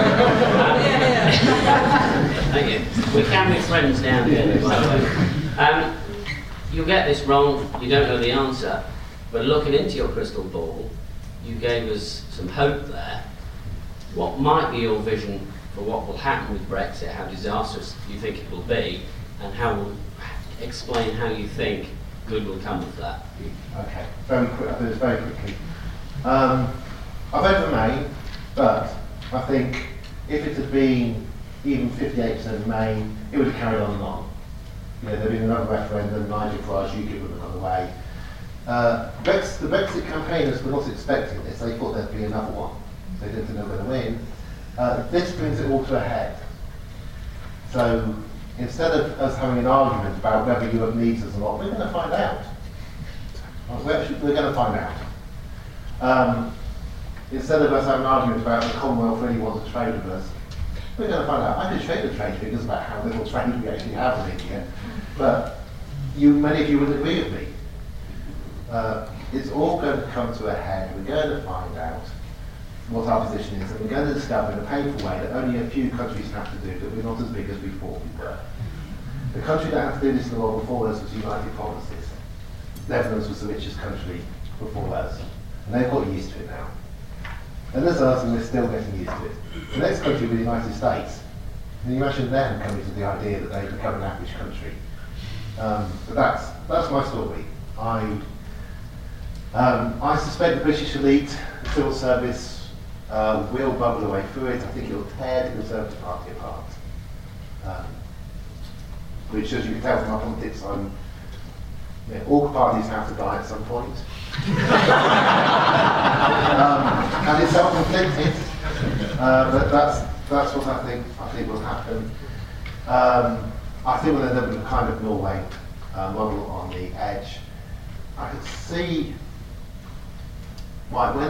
Thank you. We can be friends down here, by the way. You'll get this wrong, you don't know the answer, but looking into your crystal ball, you gave us some hope there. What might be your vision for what will happen with Brexit, how disastrous you think it will be, and explain how you think good will come of that? Okay, very quick. I'll do this very quickly. I vote for May, but I think if it had been even 58% May, it would have carried on and on. You know, there'd been another referendum, Nigel Farage, UKIP would have gone away. The Brexit campaigners were not expecting this. They thought there'd be another one. They didn't think they were going to win. This brings it all to a head. So instead of us having an argument about whether Europe needs us or not, we're going to find out. We're going to find out. Instead of us having an argument about the Commonwealth really wants to trade with us, we're going to find out. I could show you the trade figures about how little trade we actually have with India, but many of you would agree with me. It's all going to come to a head. We're going to find out what our position is, and we're going to discover in a painful way that only a few countries have to do, that we're not as big as we thought we were. The country that had to do this in the world before us was United Provinces. Netherlands was the richest country before us, and they've got used to it now. And there's us, and we're still getting used to it. The next country will be the United States. And you imagine them coming to the idea that they become an average country. But that's my story. I suspect the British elite, the civil service, will bubble away through it. I think it'll tear the Conservative Party apart. Which, as you can tell from our politics, all parties have to die at some point. And it's self-inflicted, but that's what I think will happen. I think we'll end up with a kind of Norway model on the edge. I could see why when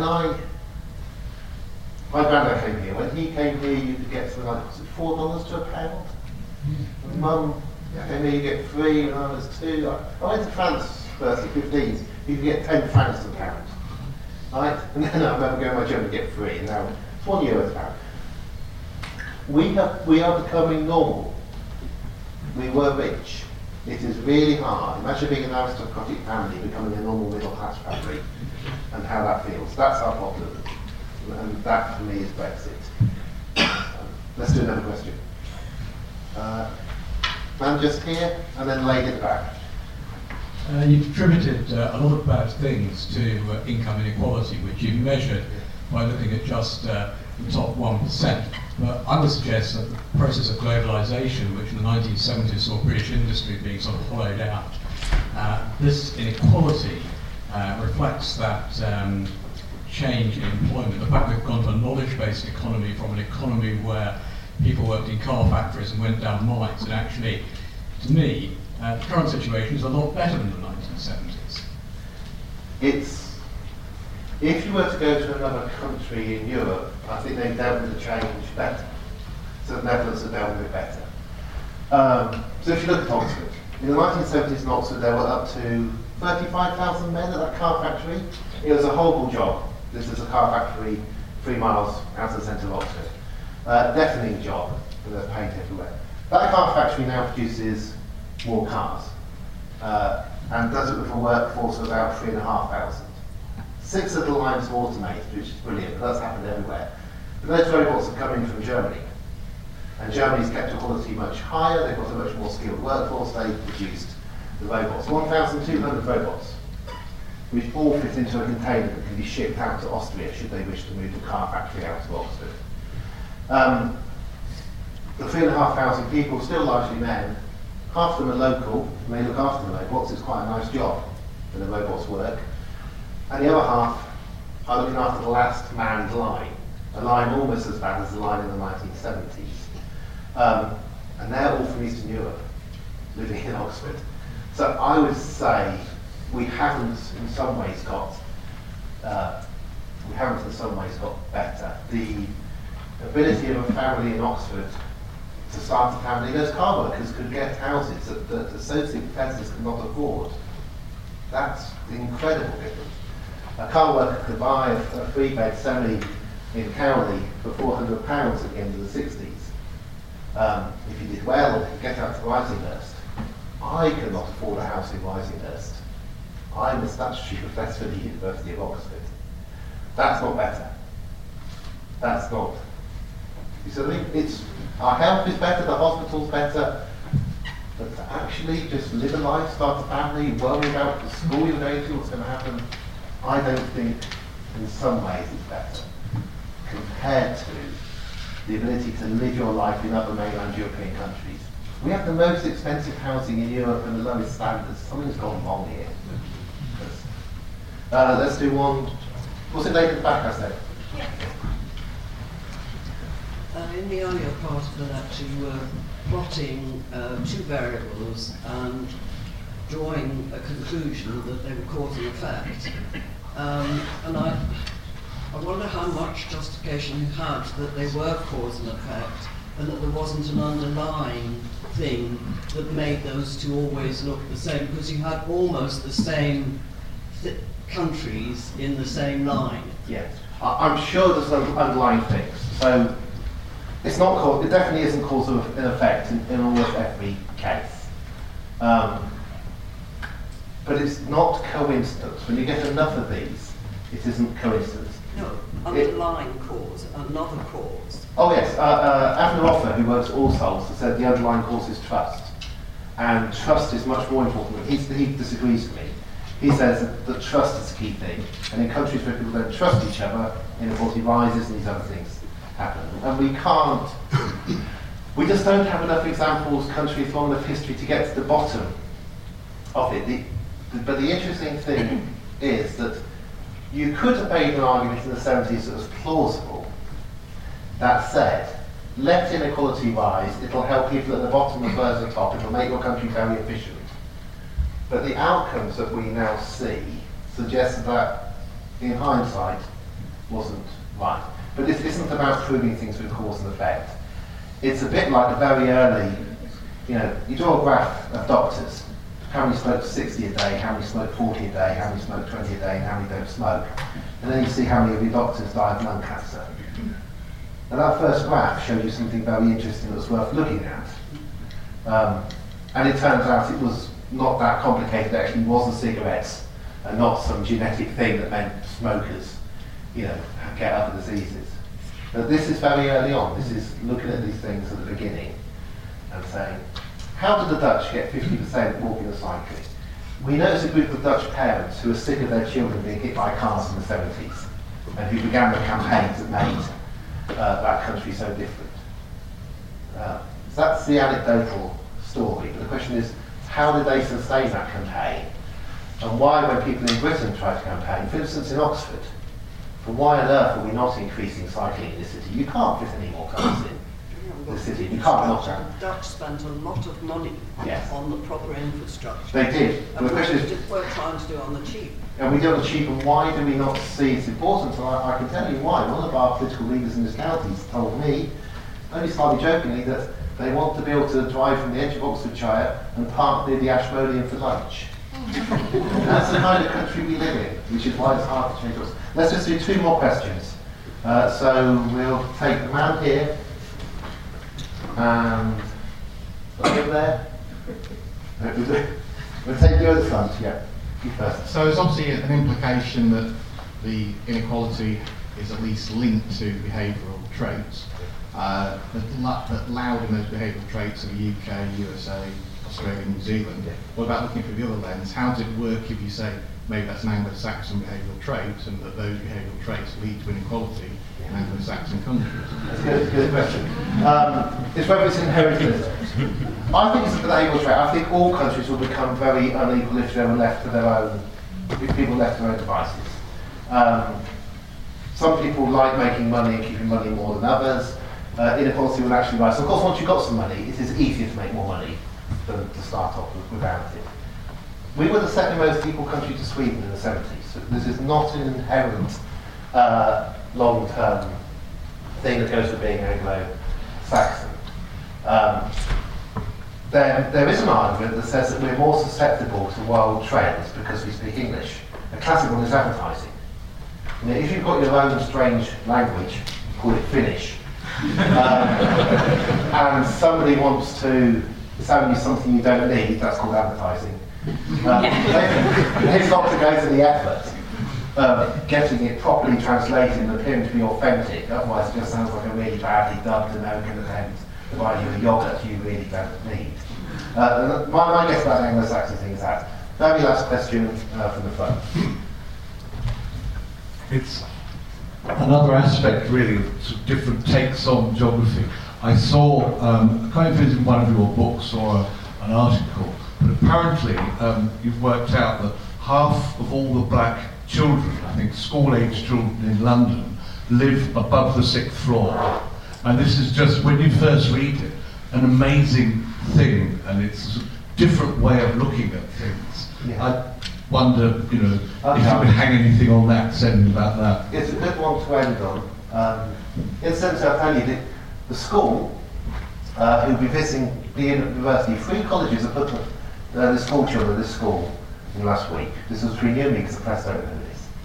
my granddad came here. When he came here, you could get something like $4 to a pound. Mum came here, you get 3, and I was 2. I went to France first at 15. You could get 10 francs a pound. Right? And then I remember going to my job and get 3, and now it's €1 a pound. We are becoming normal. We were rich. It is really hard. Imagine being an aristocratic family becoming a normal middle class family and how that feels. That's our problem. And that for me is Brexit. Let's do another question. Man just here and then laid it back. You've attributed a lot of bad things to income inequality, which you measured by looking at just the top 1%. But I would suggest that the process of globalisation, which in the 1970s saw British industry being sort of hollowed out, this inequality reflects that change in employment. The fact we've gone to a knowledge-based economy from an economy where people worked in car factories and went down mines, and actually, to me, the current situation is a lot better than the 1970s. If you were to go to another country in Europe, I think they've dealt with the change better. So the Netherlands have dealt with it better. So if you look at Oxford, in the 1970s in Oxford there were up to 35,000 men at that car factory. It was a horrible job. This is a car factory 3 miles out of the centre of Oxford. Deafening job, and there's paint everywhere. That car factory now produces more cars and does it with a workforce of about 3,500. 6 of the lines are automated, which is brilliant, but that's happened everywhere. But those robots are coming from Germany. And Germany's kept the quality much higher, they've got a much more skilled workforce, they've produced the robots. 1,200 robots, which all fit into a container that can be shipped out to Austria should they wish to move the car factory out of Oxford. The 3,500 people, still largely men, half of them are local, and they look after the robots. It's quite a nice job when the robots work. And the other half are looking after the last manned line, a line almost as bad as the line in the 1970s. And they're all from Eastern Europe, living in Oxford. So I would say we haven't in some ways got better. The ability of a family in Oxford to start a family, those car workers could get houses that associate professors could not afford. That's the incredible difference. A car worker could buy a 3-bed semi in Cowley for £400 at the end of the 60s. If you did well, you could get out to Risinghurst. I could not afford a house in Risinghurst. I'm a statutory professor at the University of Oxford. That's not better. That's not. You see what I mean? Our health is better, the hospital's better, but to actually just live a life, start a family, worry about the school you're going to, what's going to happen, I don't think in some ways it's better compared to the ability to live your life in other mainland European countries. We have the most expensive housing in Europe and the lowest standards. Something's gone wrong here. Let's do one. Was it later back, I said? In the earlier part of the lecture, you were plotting two variables and drawing a conclusion that they were cause and effect. And I wonder how much justification you had that they were cause and effect, and that there wasn't an underlying thing that made those two always look the same, because you had almost the same countries in the same line. Yes, I'm sure there's some underlying things. So it's not cause, it definitely isn't cause and effect in almost every case. But it's not coincidence. When you get enough of these, it isn't coincidence. No, underlying cause, another cause. Oh yes, Avner Offer, who works at All Souls, has said the underlying cause is trust. And trust is much more important. He disagrees with me. He says that trust is the key thing. And in countries where people don't trust each other, inequality rises and these other things happen. And we just don't have enough examples, countries, long enough history to get to the bottom of it. But the interesting thing is that you could have made an argument in the 70s that was plausible. That said, let inequality rise, it'll help people at the bottom as well as the top, it'll make your country very efficient. But the outcomes that we now see suggest that, in hindsight, wasn't right. But this isn't about proving things with cause and effect. It's a bit like the very early, you draw a graph of doctors. How many smoke 60 a day, how many smoke 40 a day, how many smoke 20 a day, and how many don't smoke. And then you see how many of your doctors die of lung cancer. And that first graph showed you something very interesting that was worth looking at. And it turns out it was not that complicated. It actually wasn't cigarettes and not some genetic thing that meant smokers, get other diseases. But this is very early on. This is looking at these things at the beginning and saying, how did the Dutch get 50% walking and cycling? We know it's a group of Dutch parents who are sick of their children being hit by cars in the 70s and who began the campaigns that made that country so different. So that's the anecdotal story. But the question is, how did they sustain that campaign? And why, when people in Britain tried to campaign, for instance in Oxford, for why on earth are we not increasing cycling in the city? You can't fit any more cars in the city. You can't not. The Dutch spent a lot of money on the proper infrastructure. They did. And we're trying to do it on the cheap. And we do it on the cheap, and why do we not see it's important? And I can tell you why. One of our political leaders in this county told me, only slightly jokingly, that they want to be able to drive from the edge of Oxfordshire and park near the Ashmolean for lunch. That's the kind of country we live in, which is why it's hard to change us. Let's just do two more questions. So we'll take the man here, and over there. We'll take you at the front, you first. So there's obviously an implication that the inequality is at least linked to behavioural traits. That loud in those behavioural traits of the UK, USA, Australia, New Zealand. What about looking through the other lens? How does it work if you say maybe that's an Anglo-Saxon behavioural trait and that those behavioural traits lead to inequality in Anglo-Saxon countries? That's a good question. It's whether it's inherited. I think it's a behavioural trait. I think all countries will become very unequal if they were left to their own, if people left to their own devices. Some people like making money and keeping money more than others. Inequality will actually rise. So of course, once you've got some money, it is easier to make more money than to start off without it. We were the second most equal country to Sweden in the 70s. So this is not an inherent long-term thing that goes with being Anglo-Saxon. There is an argument that says that we're more susceptible to world trends because we speak English. A classic one is advertising. You know, if you've got your own strange language, call it Finnish, and somebody wants to sell you something you don't need, that's called advertising. They've got to go to the effort of getting it properly translated and appearing to be authentic, otherwise it just sounds like a really badly dubbed American attempt to buy you a yogurt you really don't need. My guess about the Anglo-Saxon thing is that. Very last question from the front. It's another aspect, really, of sort of different takes on geography. I saw, I can't remember if it was in one of your books or an article, but apparently you've worked out that half of all the black children, I think school-age children in London, live above the 6th floor. And this is just, when you first read it, an amazing thing, and it's a different way of looking at things. Yeah. I wonder, you know, if you could hang anything on that, say anything about that. It's a good one to end on. In the sense, I'll tell you, the school, who'll be visiting the university, 3 colleges have put the school children at this school in last week. This was pretty new because the press don't know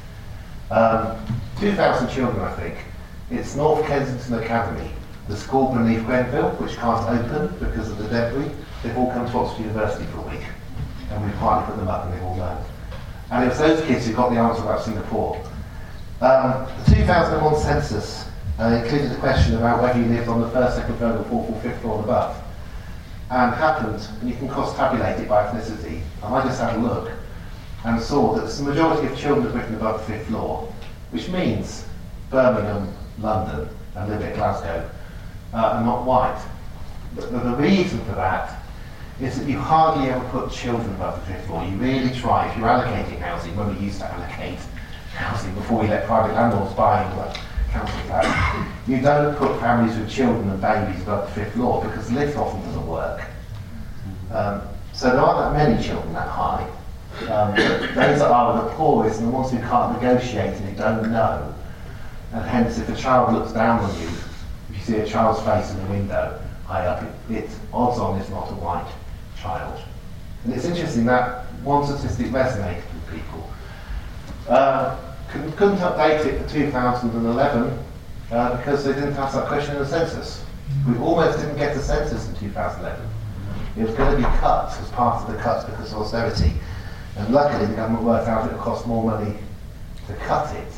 this. 2,000 children, I think. It's North Kensington Academy, the school beneath Grenville, which can't open because of the debris. They've all come to Oxford University for a week, and we've partly put them up and they've all learned. And it was those kids who got the answer about Singapore. The 2001 census included a question about whether you lived on the 1st, 2nd, 3rd, or 4th, or 5th floor and above. And happened, and you can cross-tabulate it by ethnicity. And I just had a look and saw that the majority of children are written above the 5th floor, which means Birmingham, London, and a little bit of Glasgow are not white. But the reason for that is that you hardly ever put children above the 5th floor. You really try, if you're allocating housing, when we used to allocate housing before we let private landlords buy the council flat, you don't put families with children and babies above the 5th floor because the lift often doesn't work. So there aren't that many children that high. Those that are the poorest and the ones who can't negotiate and who don't know. And hence, if a child looks down on you, if you see a child's face in the window high up, it's odds on it's not a white child. And it's interesting that one statistic resonated with people. Couldn't update it for 2011 because they didn't ask that question in the census. We almost didn't get a census in 2011. It was going to be cut as part of the cuts because of austerity. And luckily the government worked out it would cost more money to cut it.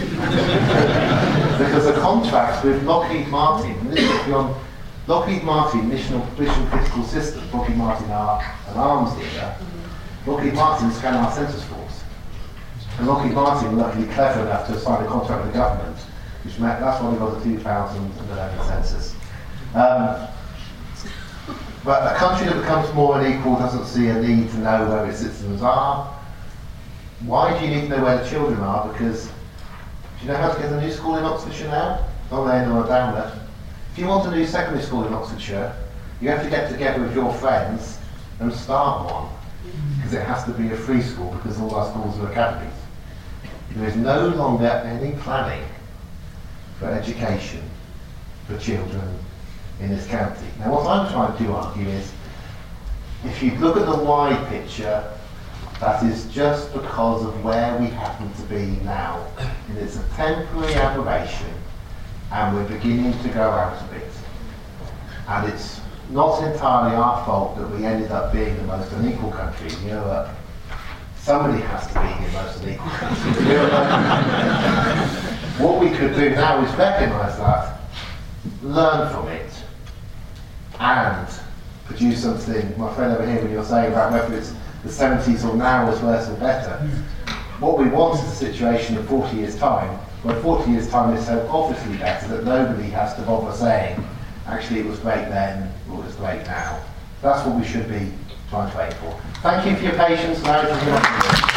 Because the contract with Lockheed Martin, and this is beyond Lockheed Martin, Mission Critical Systems, Lockheed Martin are an arms dealer. Lockheed Martin scan our census force. And Lockheed Martin were luckily clever enough to sign a contract with the government, which meant that's why we got the 2011 census. But a country that becomes more unequal doesn't see a need to know where its citizens are. Why do you need to know where the children are? Because do you know how to get a new school in Oxfordshire now? Not there nor down there. If you want a new secondary school in Oxfordshire, you have to get together with your friends and start one. Because it has to be a free school because all our schools are academies. There is no longer any planning for education for children in this county. Now what I'm trying to argue is, if you look at the wide picture, that is just because of where we happen to be now. And it's a temporary aberration, and we're beginning to go out of it. And it's not entirely our fault that we ended up being the most unequal country in Europe. Somebody has to be the most unequal country in Europe. What we could do now is recognise that, learn from it, and produce something. My friend over here, when you're saying about whether it's the 70s or now was worse or better, what we want is a situation in 40 years' time, where 40 years' time is so obviously better that nobody has to bother saying, actually it was great then, or it was great now. That's what we should be trying to aim for. Thank you for your patience. Now